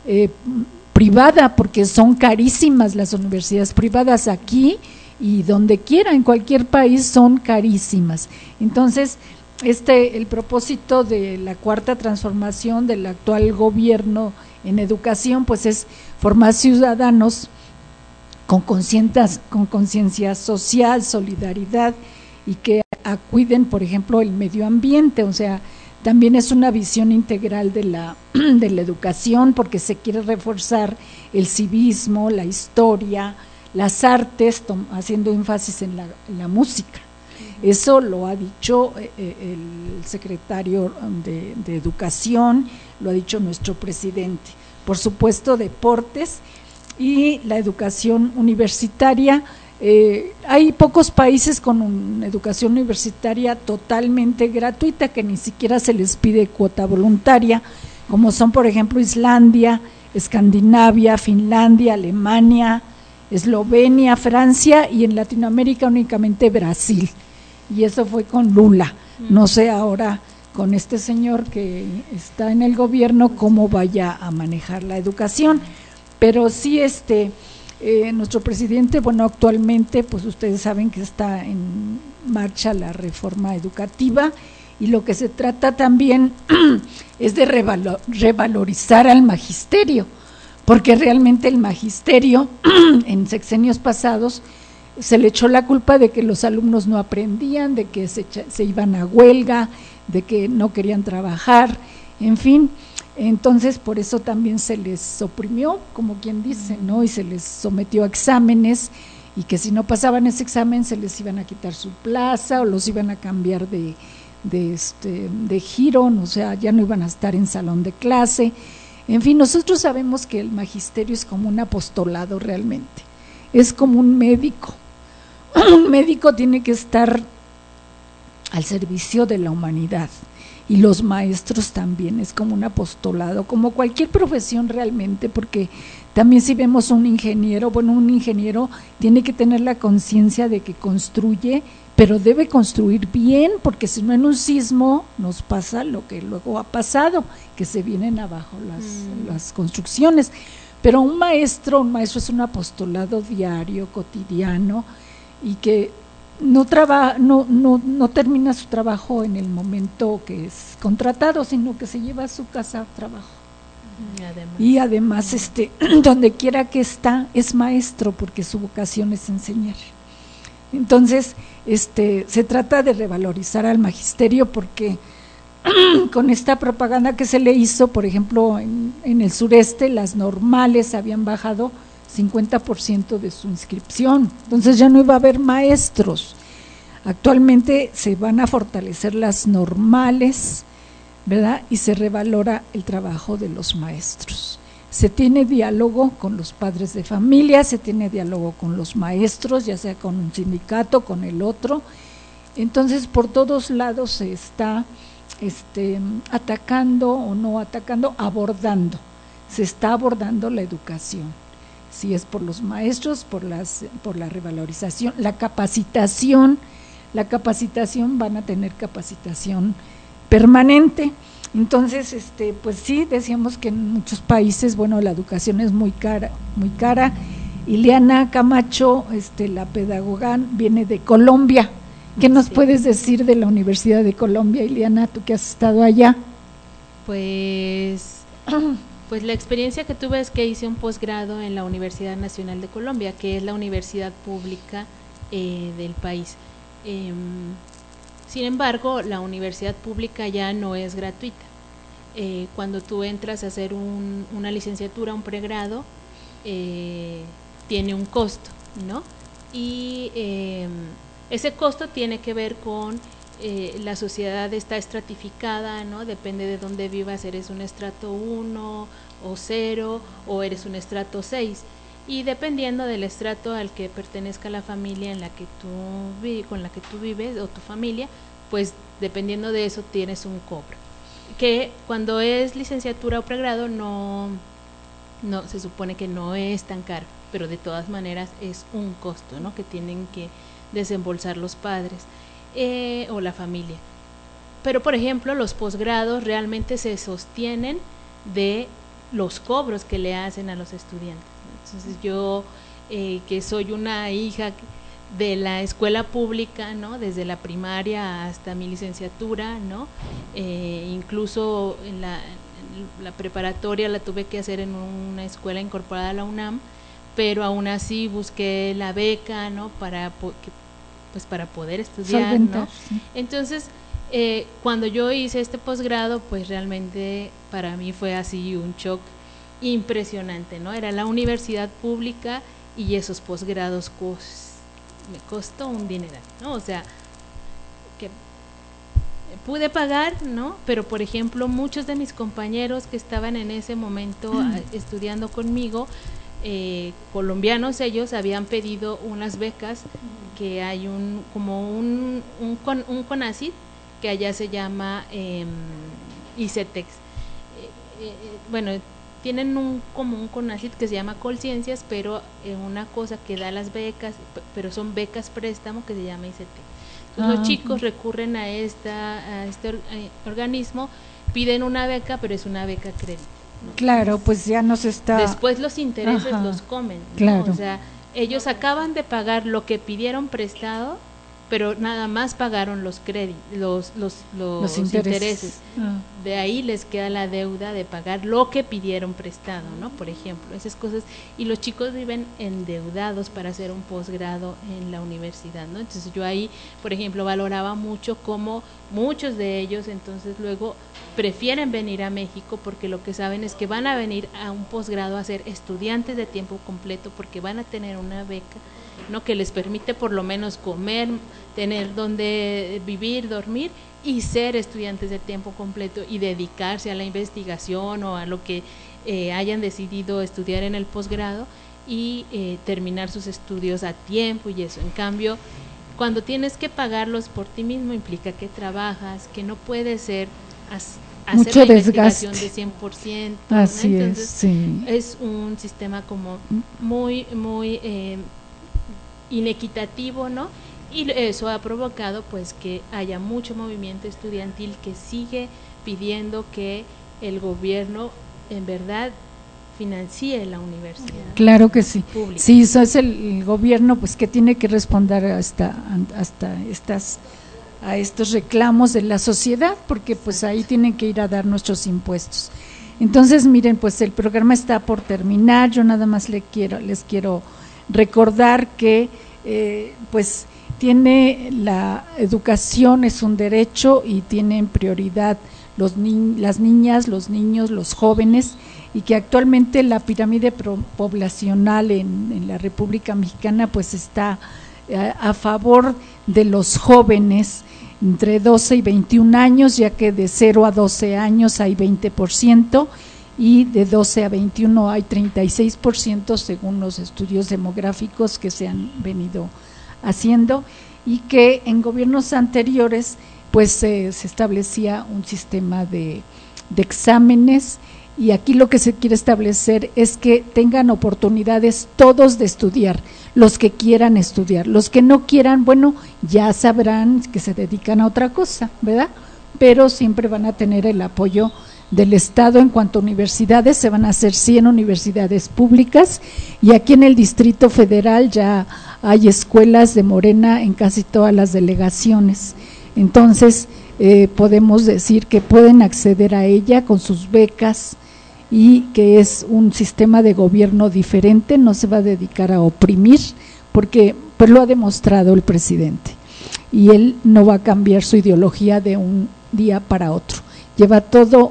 privada, porque son carísimas las universidades privadas aquí y donde quiera, en cualquier país son carísimas. Entonces el propósito de la cuarta transformación del actual gobierno en educación pues es formar ciudadanos con conciencia social, solidaridad, y que cuiden, por ejemplo, el medio ambiente. O sea, también es una visión integral de la educación, porque se quiere reforzar el civismo, la historia, las artes, haciendo énfasis en la música. Eso lo ha dicho el secretario de Educación, lo ha dicho nuestro presidente. Por supuesto, deportes y la educación universitaria. Hay pocos países con una educación universitaria totalmente gratuita, que ni siquiera se les pide cuota voluntaria, como son, por ejemplo, Islandia, Escandinavia, Finlandia, Alemania, Eslovenia, Francia, y en Latinoamérica únicamente Brasil. Y eso fue con Lula. No sé ahora con este señor que está en el gobierno cómo vaya a manejar la educación, pero sí nuestro presidente, bueno, actualmente pues ustedes saben que está en marcha la reforma educativa, y lo que se trata también es de revalorizar al magisterio, porque realmente el magisterio en sexenios pasados se le echó la culpa de que los alumnos no aprendían, de que se iban a huelga, de que no querían trabajar, en fin. Entonces, por eso también se les oprimió, como quien dice, ¿no? Y se les sometió a exámenes, y que si no pasaban ese examen se les iban a quitar su plaza o los iban a cambiar de giro, o sea, ya no iban a estar en salón de clase. En fin, nosotros sabemos que el magisterio es como un apostolado realmente, es como un médico. Un médico tiene que estar al servicio de la humanidad, y los maestros también, es como un apostolado, como cualquier profesión realmente, porque también si vemos un ingeniero, bueno, un ingeniero tiene que tener la conciencia de que construye, pero debe construir bien, porque si no en un sismo nos pasa lo que luego ha pasado, que se vienen abajo las construcciones. Pero un maestro es un apostolado diario, cotidiano, y que no termina su trabajo en el momento que es contratado, sino que se lleva a su casa a trabajo. Y además donde quiera que está es maestro, porque su vocación es enseñar. Entonces se trata de revalorizar al magisterio, porque con esta propaganda que se le hizo, por ejemplo, en el sureste, las normales habían bajado 50% de su inscripción, entonces ya no iba a haber maestros. Actualmente se van a fortalecer las normales, ¿verdad? Y se revalora el trabajo de los maestros. Se tiene diálogo con los padres de familia, se tiene diálogo con los maestros, ya sea con un sindicato, con el otro. Entonces, por todos lados se está atacando o no atacando, abordando. Se está abordando la educación. Si es por los maestros, por la revalorización, la capacitación, van a tener capacitación permanente. Entonces, pues sí, decíamos que en muchos países, bueno, la educación es muy cara. Ileana Camacho, la pedagoga, viene de Colombia. ¿Qué nos puedes decir de la Universidad de Colombia, Ileana, tú que has estado allá? Pues la experiencia que tuve es que hice un posgrado en la Universidad Nacional de Colombia, que es la universidad pública del país. Sin embargo, la universidad pública ya no es gratuita. Cuando tú entras a hacer una licenciatura, un pregrado, tiene un costo, ¿no? Y ese costo tiene que ver con la sociedad está estratificada, ¿no? Depende de dónde vivas, eres un estrato 1 o 0 o eres un estrato 6. Y dependiendo del estrato al que pertenezca la familia con la que tú vives o tu familia, pues dependiendo de eso tienes un cobro. Que cuando es licenciatura o pregrado no se supone que no es tan caro, pero de todas maneras es un costo, ¿no? Que tienen que desembolsar los padres o la familia. Pero por ejemplo los posgrados realmente se sostienen de los cobros que le hacen a los estudiantes. Entonces yo que soy una hija de la escuela pública, ¿no? Desde la primaria hasta mi licenciatura, ¿no? Incluso en la preparatoria la tuve que hacer en una escuela incorporada a la UNAM, pero aún así busqué la beca, ¿no? Para poder estudiar, ¿no? Entonces cuando yo hice este posgrado, pues realmente para mí fue así un shock impresionante, ¿no? Era la universidad pública y esos posgrados me costó un dineral, ¿no? O sea, que pude pagar, ¿no? Pero por ejemplo, muchos de mis compañeros que estaban en ese momento estudiando conmigo, colombianos, ellos habían pedido unas becas, que hay un CONACYT, que allá se llama ICETEX. Bueno, tienen como un CONACYT que se llama Colciencias, pero una cosa que da las becas, pero son becas préstamo, que se llama ICETEX. Entonces los chicos recurren a este organismo, piden una beca, pero es una beca crédito, ¿no? Claro, pues ya nos está... Después los intereses los comen, ¿no? Claro. O sea, ellos acaban de pagar lo que pidieron prestado, pero nada más pagaron los créditos, los intereses. De ahí les queda la deuda de pagar lo que pidieron prestado, ¿no? Por ejemplo, esas cosas. Y los chicos viven endeudados para hacer un posgrado en la universidad, ¿no? Entonces yo ahí, por ejemplo, valoraba mucho cómo muchos de ellos entonces luego prefieren venir a México, porque lo que saben es que van a venir a un posgrado a ser estudiantes de tiempo completo, porque van a tener una beca, ¿no? Que les permite por lo menos comer, tener donde vivir, dormir, y ser estudiantes de tiempo completo y dedicarse a la investigación o a lo que hayan decidido estudiar en el posgrado, y terminar sus estudios a tiempo y eso. En cambio, cuando tienes que pagarlos por ti mismo, implica que trabajas, que no puede ser hacer mucho la desgaste. investigación de 100%. Así ¿no? Entonces, es, sí. Es un sistema como muy inequitativo, ¿no? Y eso ha provocado pues que haya mucho movimiento estudiantil que sigue pidiendo que el gobierno en verdad financie la universidad. Claro que sí. Pública. Sí, eso es el gobierno pues que tiene que responder hasta a estos reclamos de la sociedad, porque pues ahí tienen que ir a dar nuestros impuestos. Entonces, miren, pues el programa está por terminar. Yo nada más les quiero recordar que pues tiene la educación, es un derecho, y tienen prioridad las niñas, los niños, los jóvenes, y que actualmente la pirámide poblacional en la República Mexicana pues está a favor de los jóvenes entre 12 y 21 años, ya que de 0 a 12 años hay 20%, y de 12 a 21 hay 36%, según los estudios demográficos que se han venido haciendo, y que en gobiernos anteriores pues se establecía un sistema de exámenes, y aquí lo que se quiere establecer es que tengan oportunidades todos de estudiar, los que quieran estudiar. Los que no quieran, bueno, ya sabrán que se dedican a otra cosa, ¿verdad? Pero siempre van a tener el apoyo del Estado. En cuanto a universidades, se van a hacer 100 universidades públicas, y aquí en el Distrito Federal ya hay escuelas de Morena en casi todas las delegaciones. Entonces, podemos decir que pueden acceder a ella con sus becas, y que es un sistema de gobierno diferente, no se va a dedicar a oprimir, porque pues lo ha demostrado el presidente, y él no va a cambiar su ideología de un día para otro. Lleva toda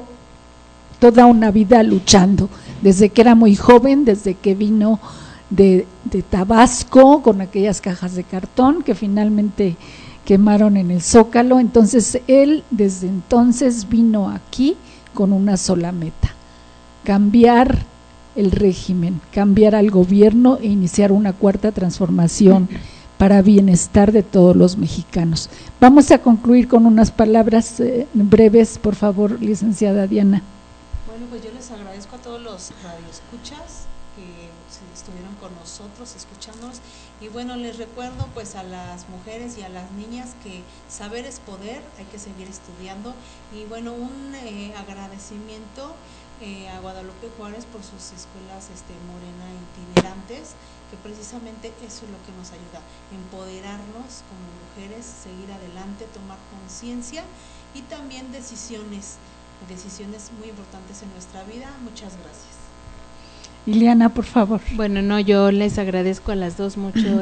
una vida luchando, desde que era muy joven, desde que vino de Tabasco con aquellas cajas de cartón que finalmente quemaron en el Zócalo. Entonces él desde entonces vino aquí con una sola meta: cambiar el régimen, cambiar al gobierno e iniciar una cuarta transformación para bienestar de todos los mexicanos. Vamos a concluir con unas palabras breves, por favor, licenciada Diana. Bueno, pues yo les agradezco a todos los radioescuchas que estuvieron con nosotros escuchándonos, y bueno, les recuerdo pues a las mujeres y a las niñas que saber es poder, hay que seguir estudiando, y bueno, un agradecimiento a Guadalupe Juárez por sus escuelas Morena itinerantes, que precisamente eso es lo que nos ayuda, empoderarnos como mujeres, seguir adelante, tomar conciencia, y también decisiones muy importantes en nuestra vida. Muchas gracias. Ileana, por favor. Bueno, no, yo les agradezco a las dos mucho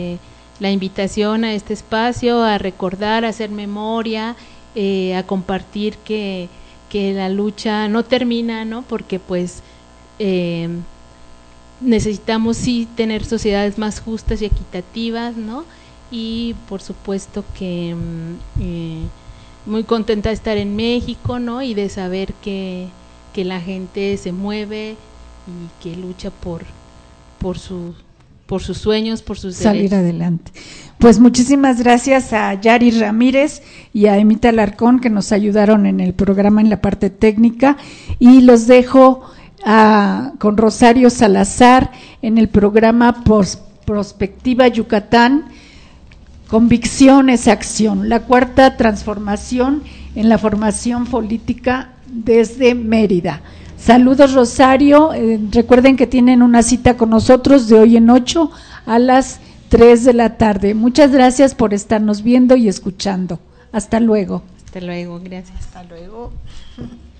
la invitación a este espacio, a recordar, a hacer memoria, a compartir que la lucha no termina, ¿no? Porque pues necesitamos sí tener sociedades más justas y equitativas, ¿no? Y por supuesto que muy contenta de estar en México, ¿no? Y de saber que la gente se mueve y que lucha por sus sueños, por sus salir derechos. adelante. Pues muchísimas gracias a Yari Ramírez y a Emita Alarcón, que nos ayudaron en el programa en la parte técnica, y los dejo con Rosario Salazar en el programa Prospectiva Yucatán, Convicción es Acción, la cuarta transformación en la formación política desde Mérida. Saludos, Rosario. Recuerden que tienen una cita con nosotros de hoy en 8 a las 3 de la tarde. Muchas gracias por estarnos viendo y escuchando. Hasta luego. Hasta luego, gracias. Hasta luego.